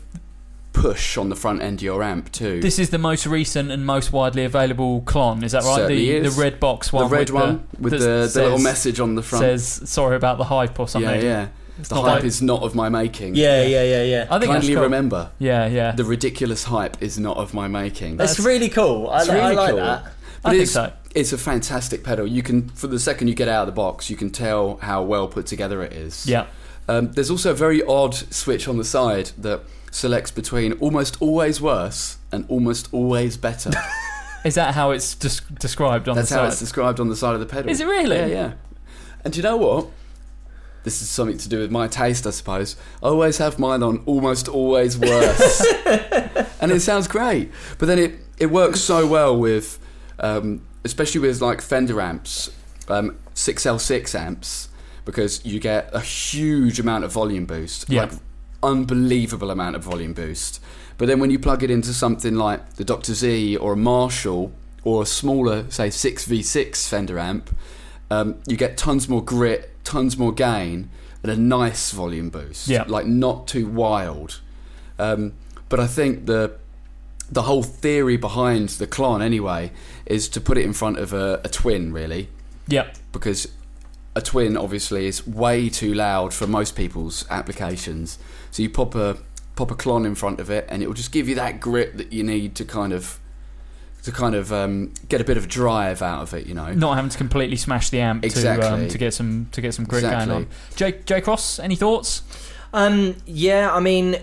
push on the front end of your amp too. This is the most recent and most widely available Klon, is that right? Certainly the is. the red box one, the red with one the, with the, that the little says- message on the front says sorry about the hype or something. Yeah, yeah. It's the not hype like- is not of my making. Yeah, yeah, yeah, yeah. I think Kindly that's cool. remember. Yeah, yeah. The ridiculous hype is not of my making. That's, really cool. I, It's li- I really like cool. that. But I think it's, so. It's a fantastic pedal. You can, for the second you get out of the box, you can tell how well put together it is. Yeah. Um, there's also a very odd switch on the side that selects between almost always worse and almost always better. Is that how it's des- described on That's the side? how it's described on the side of the pedal. Is it really? Yeah, yeah. And do you know what? This is something to do with my taste, I suppose. I always have mine on almost always worse. And it sounds great. But then it, it works so well with, um, especially with like Fender amps, um, six L six amps, because you get a huge amount of volume boost. Yeah. Like, unbelievable amount of volume boost. But then when you plug it into something like the Doctor Z or a Marshall or a smaller, say, six V six Fender amp, um, you get tons more grit, tons more gain, and a nice volume boost. Yeah. Like, not too wild. Um, but I think the the whole theory behind the Klon, anyway, is to put it in front of a, a twin, really. Yeah. Because a twin, obviously, is way too loud for most people's applications. So you pop a pop a Klon in front of it, and it will just give you that grit that you need to kind of to kind of um, get a bit of drive out of it, you know. Not having to completely smash the amp Exactly. to um, to get some to get some grit Exactly. going on. Jay, Jay Cross, any thoughts? Um, yeah, I mean,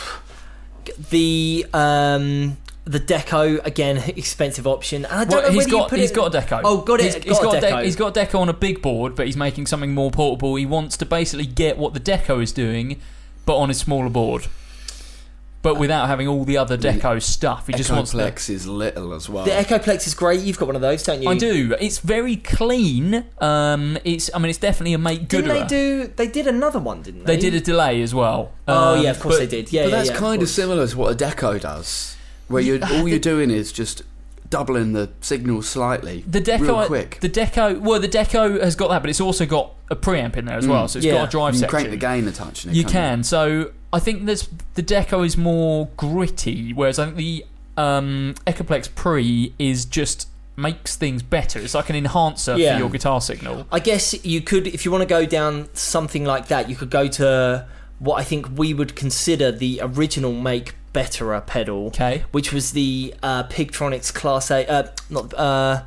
the um, the deco again, expensive option. And I don't Well, know he's whether you got put he's it, got a deco. Oh, got it. He's, got he's got a a de- deco. he's got a deco on a big board, but he's making something more portable. He wants to basically get what the deco is doing, but on a smaller board. But without having all the other deco stuff, he just wants the. Echoplex is little as well. The Echoplex is great. You've got one of those, don't you? I do. It's very clean. Um, it's. I mean, it's definitely a make Didn't gooder. they do? They did another one, didn't they? They did a delay as well. Oh Um, yeah, of course but- they did. Yeah, but yeah, that's yeah, kind of course. similar to what a deco does, where you're, all you're doing is just doubling the signal slightly, The deco, real quick. the deco. Well, the deco has got that, but it's also got a preamp in there as well. So it's Yeah. got a drive you can section. crank the gain a touch. In it, You can't can. So I think there's the deco is more gritty, whereas I think the um, Echoplex Pre is just makes things better. It's like an enhancer Yeah. for your guitar signal. I guess you could, if you want to go down something like that, you could go to what I think we would consider the original make betterer pedal, Okay. which was the uh, Pigtronics Class A, uh, not uh,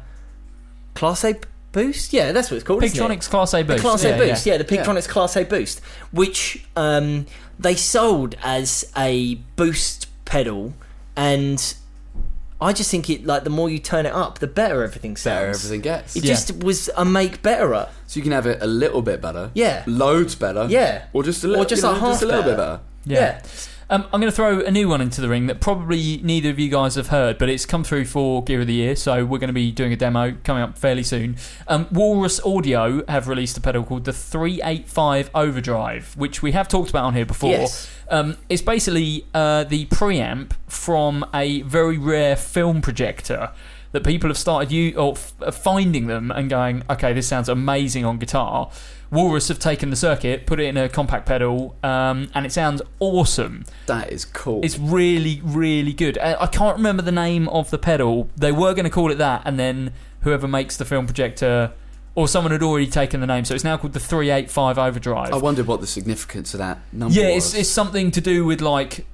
Class A Boost. Yeah, that's what it's called. isn't it? Pigtronics Class A The Boost. Class yeah, A Boost, yeah, yeah. the Pigtronics Class A Boost, which um, they sold as a boost pedal, and I just think it like the more you turn it up, the better everything sounds. Better everything gets. It Yeah. just was a make betterer. So you can have it a little bit better, Yeah. loads better, Yeah. or just a little, Or just you know, like half just a little bit better. better. Yeah. Um, I'm going to throw a new one into the ring that probably neither of you guys have heard, but it's come through for Gear of the Year, so we're going to be doing a demo coming up fairly soon. Um, Walrus Audio have released a pedal called the three eighty-five Overdrive, which we have talked about on here before. Yes. Um, it's basically uh, the preamp from a very rare film projector that people have started u- or f- finding them and going, okay, this sounds amazing on guitar. Walrus have taken the circuit, put it in a compact pedal, um, and it sounds awesome. That is cool. It's really, really good. I, I can't remember the name of the pedal. They were going to call it that, and then whoever makes the film projector, or someone had already taken the name, so it's now called the three eighty-five Overdrive. I wondered what the significance of that number Yeah, was. it's, it's something to do with like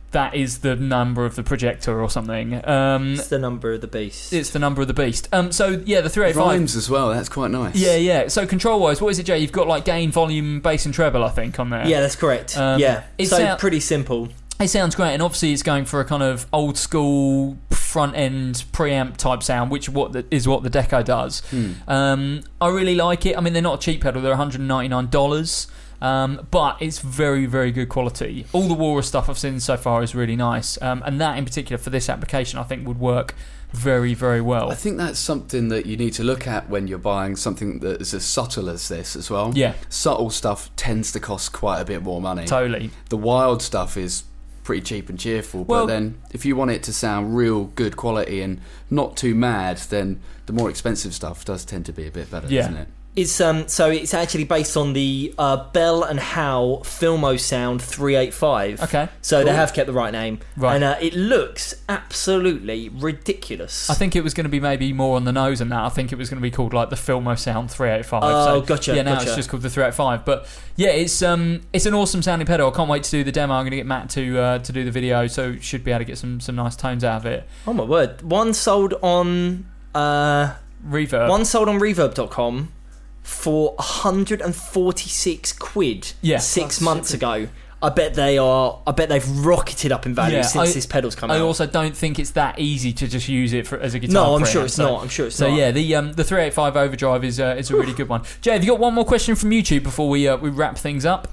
that is the number of the projector or something. Um, it's the number of the beast. It's the number of the beast. Um, so yeah, the three eighty-five rhymes as well. That's quite nice. Yeah, yeah. So control wise, what is it, Jay? You've got like gain, volume, bass, and treble, I think, on there. Yeah, that's correct. Um, yeah, it's so sound- pretty simple. It sounds great, and obviously it's going for a kind of old school front end preamp type sound, which what the, is what the Deco does. Hmm. Um, I really like it. I mean, they're not a cheap pedal; they're one hundred ninety-nine dollars. Um, but it's very, very good quality. All the Walrus stuff I've seen so far is really nice, um, and that in particular for this application I think would work very, very well. I think that's something that you need to look at when you're buying something that is as subtle as this as well. Yeah. Subtle stuff tends to cost quite a bit more money. Totally. The wild stuff is pretty cheap and cheerful, Well- but then if you want it to sound real good quality and not too mad, then the more expensive stuff does tend to be a bit better, Yeah. doesn't it? It's um so it's actually based on the uh, Bell and Howell Filmo Sound three eighty-five. Okay, so they cool. have kept the right name, Right. And uh, it looks absolutely ridiculous. I think it was going to be maybe more on the nose than that. I think it was going to be called like the Filmo Sound three eighty-five. Oh, so, gotcha, Yeah, now gotcha. it's just called the three eighty-five. But yeah, it's um it's an awesome sounding pedal. I can't wait to do the demo. I'm going to get Matt to uh, to do the video, so should be able to get some some nice tones out of it. Oh my word! One sold on uh, Reverb. One sold on Reverb dot com for one hundred forty-six quid. Yeah. six That's months ago. I bet they are. I bet they've rocketed up in value Yeah, since I- this pedal's come I out. also don't think it's that easy to just use it for, as a guitar. No, I'm preamp, sure it's so- not. I'm sure it's so not. yeah, the um, the three eighty-five Overdrive is uh, is a really good one. Jay, have you got one more question from YouTube before we uh, we wrap things up?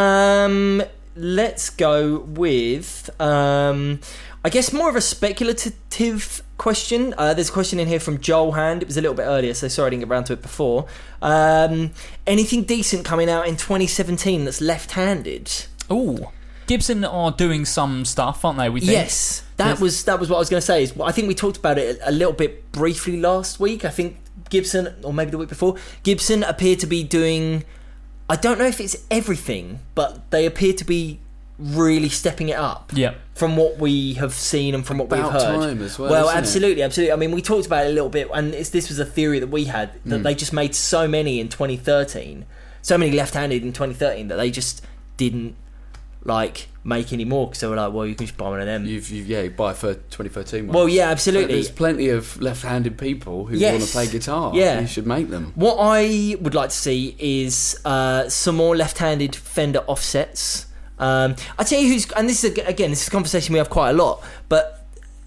Um, let's go with um, I guess more of a speculative question. Uh, there's a question in here from Joel Hand. It was a little bit earlier, so sorry I didn't get around to it before. Um, anything decent coming out in twenty seventeen that's left-handed? Ooh, Gibson are doing some stuff, aren't they? We think. Yes, that Yes. was that was what I was going to say. Is I think we talked about it a, a little bit briefly last week. I think Gibson, or maybe the week before, Gibson appeared to be doing. I don't know if it's everything, but they appear to be really stepping it up. Yeah. From what we have seen and from what About we've heard. time as well, Well, isn't it? absolutely, absolutely. I mean, we talked about it a little bit, and it's, this was a theory that we had that Mm. they just made so many in twenty thirteen, so many left-handed in twenty thirteen that they just didn't like make any more because they were like, well, you can just buy one of them. You've, you've yeah, you buy for twenty thirteen one. Well, yeah, absolutely. There's plenty of left-handed people who Yes. want to play guitar. Yeah. You should make them. What I would like to see is uh, some more left-handed Fender offsets. Um, I tell you who's, and this is a, again, this is a conversation we have quite a lot, but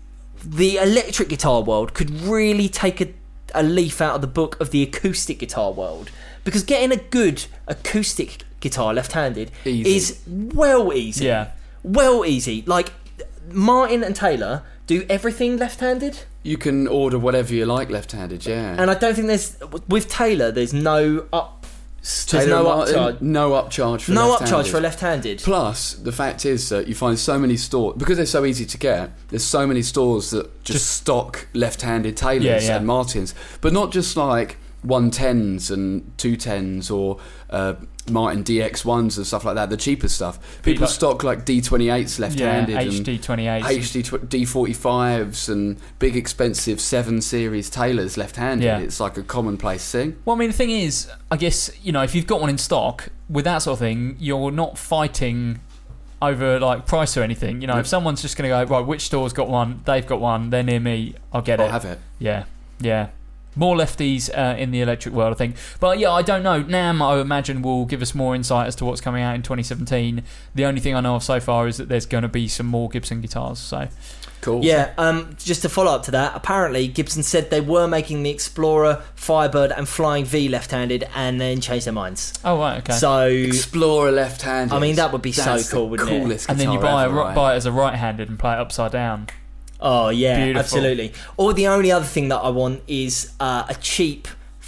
the electric guitar world could really take a, a leaf out of the book of the acoustic guitar world, because getting a good acoustic guitar left-handed Easy. is well easy. Yeah. Well easy. Like Martin and Taylor do everything left-handed. You can order whatever you like left-handed, yeah. And I don't think there's with Taylor. There's no up. There's Taylor no Martin, upcharge. no upcharge for No left-handed. upcharge for a left-handed. Plus, the fact is that you find so many stores, because they're so easy to get, there's so many stores that just, Just- stock left-handed Taylors Yeah, yeah. and Martins, but not just like one tens and two tens or uh, Martin D X ones and stuff like that, the cheaper stuff. People like- stock like D twenty-eights left-handed Yeah, and H D twenty-eights. H D tw- D forty-fives and big expensive seven series Taylors left-handed. Yeah. It's like a commonplace thing. Well, I mean, the thing is, I guess, you know, if you've got one in stock, with that sort of thing, you're not fighting over, like, price or anything. You know, if someone's just going to go, right, which store's got one, they've got one, they're near me, I'll get I'll it. have it. Yeah, yeah. More lefties uh, in the electric world, I think. But yeah, I don't know. NAMM, I imagine, will give us more insight as to what's coming out in twenty seventeen. The only thing I know of so far is that there's going to be some more Gibson guitars. So Cool. Yeah, um, just to follow up to that, apparently Gibson said they were making the Explorer, Firebird and Flying V left-handed and then changed their minds. Oh, right, okay. So, Explorer left-handed. I mean, that would be so That's the cool, wouldn't it? coolest and then you guitar buy, a, ever, ri- right? buy it as a right-handed and play it upside down. oh yeah, Beautiful. absolutely. Or the only other thing that I want is uh, a cheap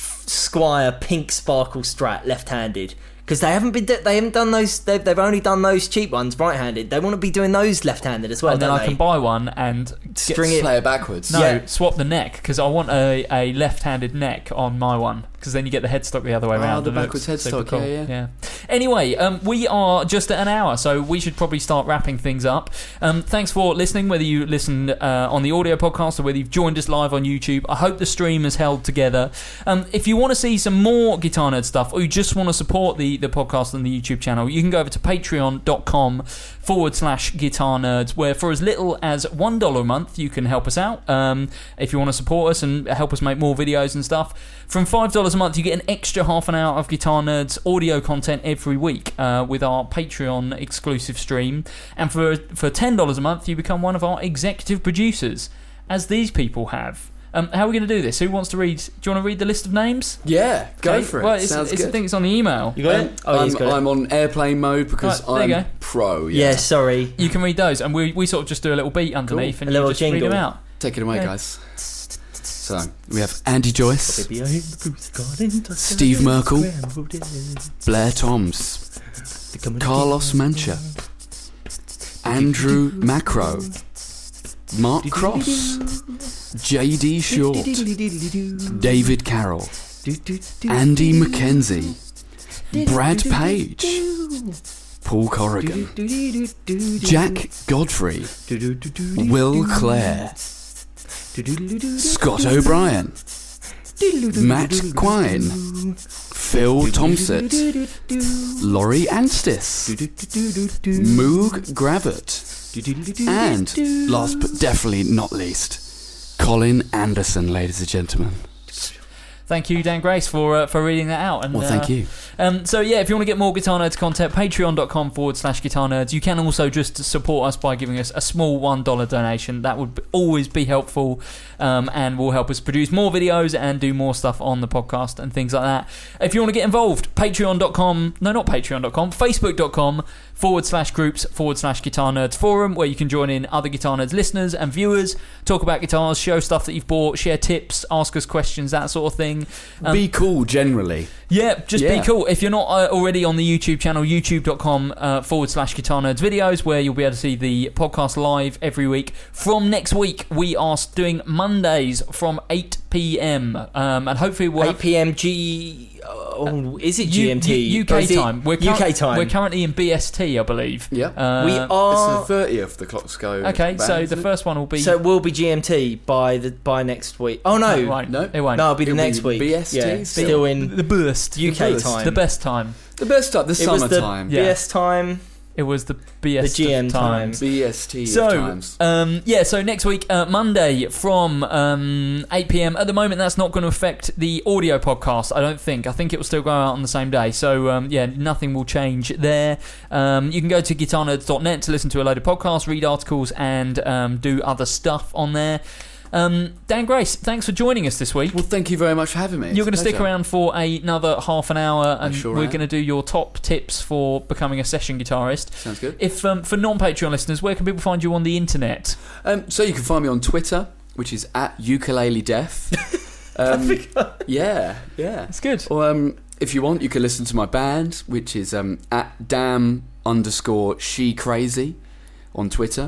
Squire pink sparkle Strat left-handed. Because they haven't been, they haven't done those. They've, they've only done those cheap ones right-handed. They want to be doing those left-handed as well. and then don't I they? can buy one and String get, it. Play it backwards. No, Yeah. swap the neck, because I want a, a left-handed neck on my one. because then you get the headstock the other way Oh, around. the and it backwards looks super headstock, cool. yeah, yeah. Anyway, um, we are just at an hour, so we should probably start wrapping things up. Um, thanks for listening, whether you listened uh, on the audio podcast or whether you've joined us live on YouTube. I hope the stream has held together. Um, if you want to see some more Guitar Nerd stuff, or you just want to support the, the podcast and the YouTube channel, you can go over to patreon.com forward slash guitar nerds, where for as little as one dollar a month you can help us out. Um, if you want to support us and help us make more videos and stuff, from five dollars a month you get an extra half an hour of Guitar Nerds audio content every week uh, with our Patreon exclusive stream, and for for ten dollars a month you become one of our executive producers, as these people have. Um, how are we going to do this? Who wants to read? Do you want to read the list of names? Yeah, go Okay. for it. Well, it's, Sounds it's, I good. think it's on the email. You got Um, it? Oh, I'm, he's got it. I'm on airplane mode because Right, there you I'm go. pro. Yeah. Yeah, sorry. You can read those, and we we sort of just do a little beat underneath, Cool. and A you little just read jingle. them out. Take it away, Yeah. guys. So we have Andy Joyce, Steve Merkel, Blair Toms, Carlos Mancha, Andrew Macro, Mark Cross, J D Short, David Carroll, Andy McKenzie, Brad Page, Paul Corrigan, Jack Godfrey, Will Clare, Scott O'Brien, Matt Quine, Phil Thompson, Laurie Anstis, Moog Gravett, and last but definitely not least, Colin Anderson, ladies and gentlemen. Thank you, Dan Grace, for uh, for reading that out. And, Well, thank uh, you. Um, so yeah, if you want to get more Guitar Nerds content, patreon.com forward slash guitar nerds. You can also just support us by giving us a small one dollar donation. That would always be helpful, um, and will help us produce more videos and do more stuff on the podcast and things like that. If you want to get involved, patreon.com, no, not patreon.com, facebook.com forward slash groups forward slash guitar nerds forum, where you can join in other Guitar Nerds listeners and viewers, talk about guitars, show stuff that you've bought, share tips, ask us questions, that sort of thing. Um, Be cool generally. Yeah, just Yeah. be cool. If you're not uh, already on the YouTube channel, youtube.com uh, forward slash guitar nerds videos, where you'll be able to see the podcast live every week. From next week, we are doing Mondays from eight p.m. Um, and hopefully we'll eight have p.m. G. Oh, is it G M T? U- Or UK is it time. We're U K cur- time. We're currently in B S T, I believe. Yeah. Uh, we It's are. the thirtieth, the clocks go. Okay, back, so the isn't it? first one will be. So it will be G M T by the by next week. Oh no, No, right. No. It won't. no, it'll be the It'll next be week. B S T yeah, still. still in the best. U K The best. time. The best time. the best time, the It was the summertime. Yeah. B S time. It was the B S The G M time. time. B S T So, times. um, yeah, so next week, uh, Monday from um, eight p.m. At the moment, that's not going to affect the audio podcast, I don't think. I think it will still go out on the same day. So, um, yeah, nothing will change there. Um, you can go to guitar nerds dot net to listen to a load of podcasts, read articles, and um, do other stuff on there. Um, Dan Grace, thanks for joining us this week. Well, thank you very much for having me. You're going to It's a stick pleasure. around for another half an hour, and sure we're am. going to do your top tips for becoming a session guitarist. Sounds good. If um, for non-Patreon listeners, where can people find you on the internet? Um, so you can find me on Twitter, which is at ukulele death. Um, yeah, yeah. It's good. Or um, if you want, you can listen to my band, which is um, at damn underscore she crazy on Twitter.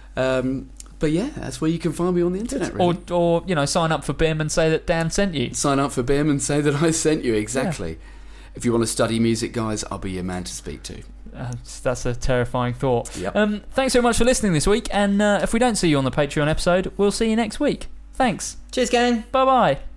Um, but yeah, that's where you can find me on the internet. Really. Or, or you know, sign up for B I M and say that Dan sent you. Sign up for B I M and say that I sent you, exactly. If you want to study music, guys, I'll be your man to speak to. Uh, that's a terrifying thought. Yep. Um, thanks so much for listening this week, and uh, if we don't see you on the Patreon episode, we'll see you next week. Thanks. Cheers, gang. Bye bye.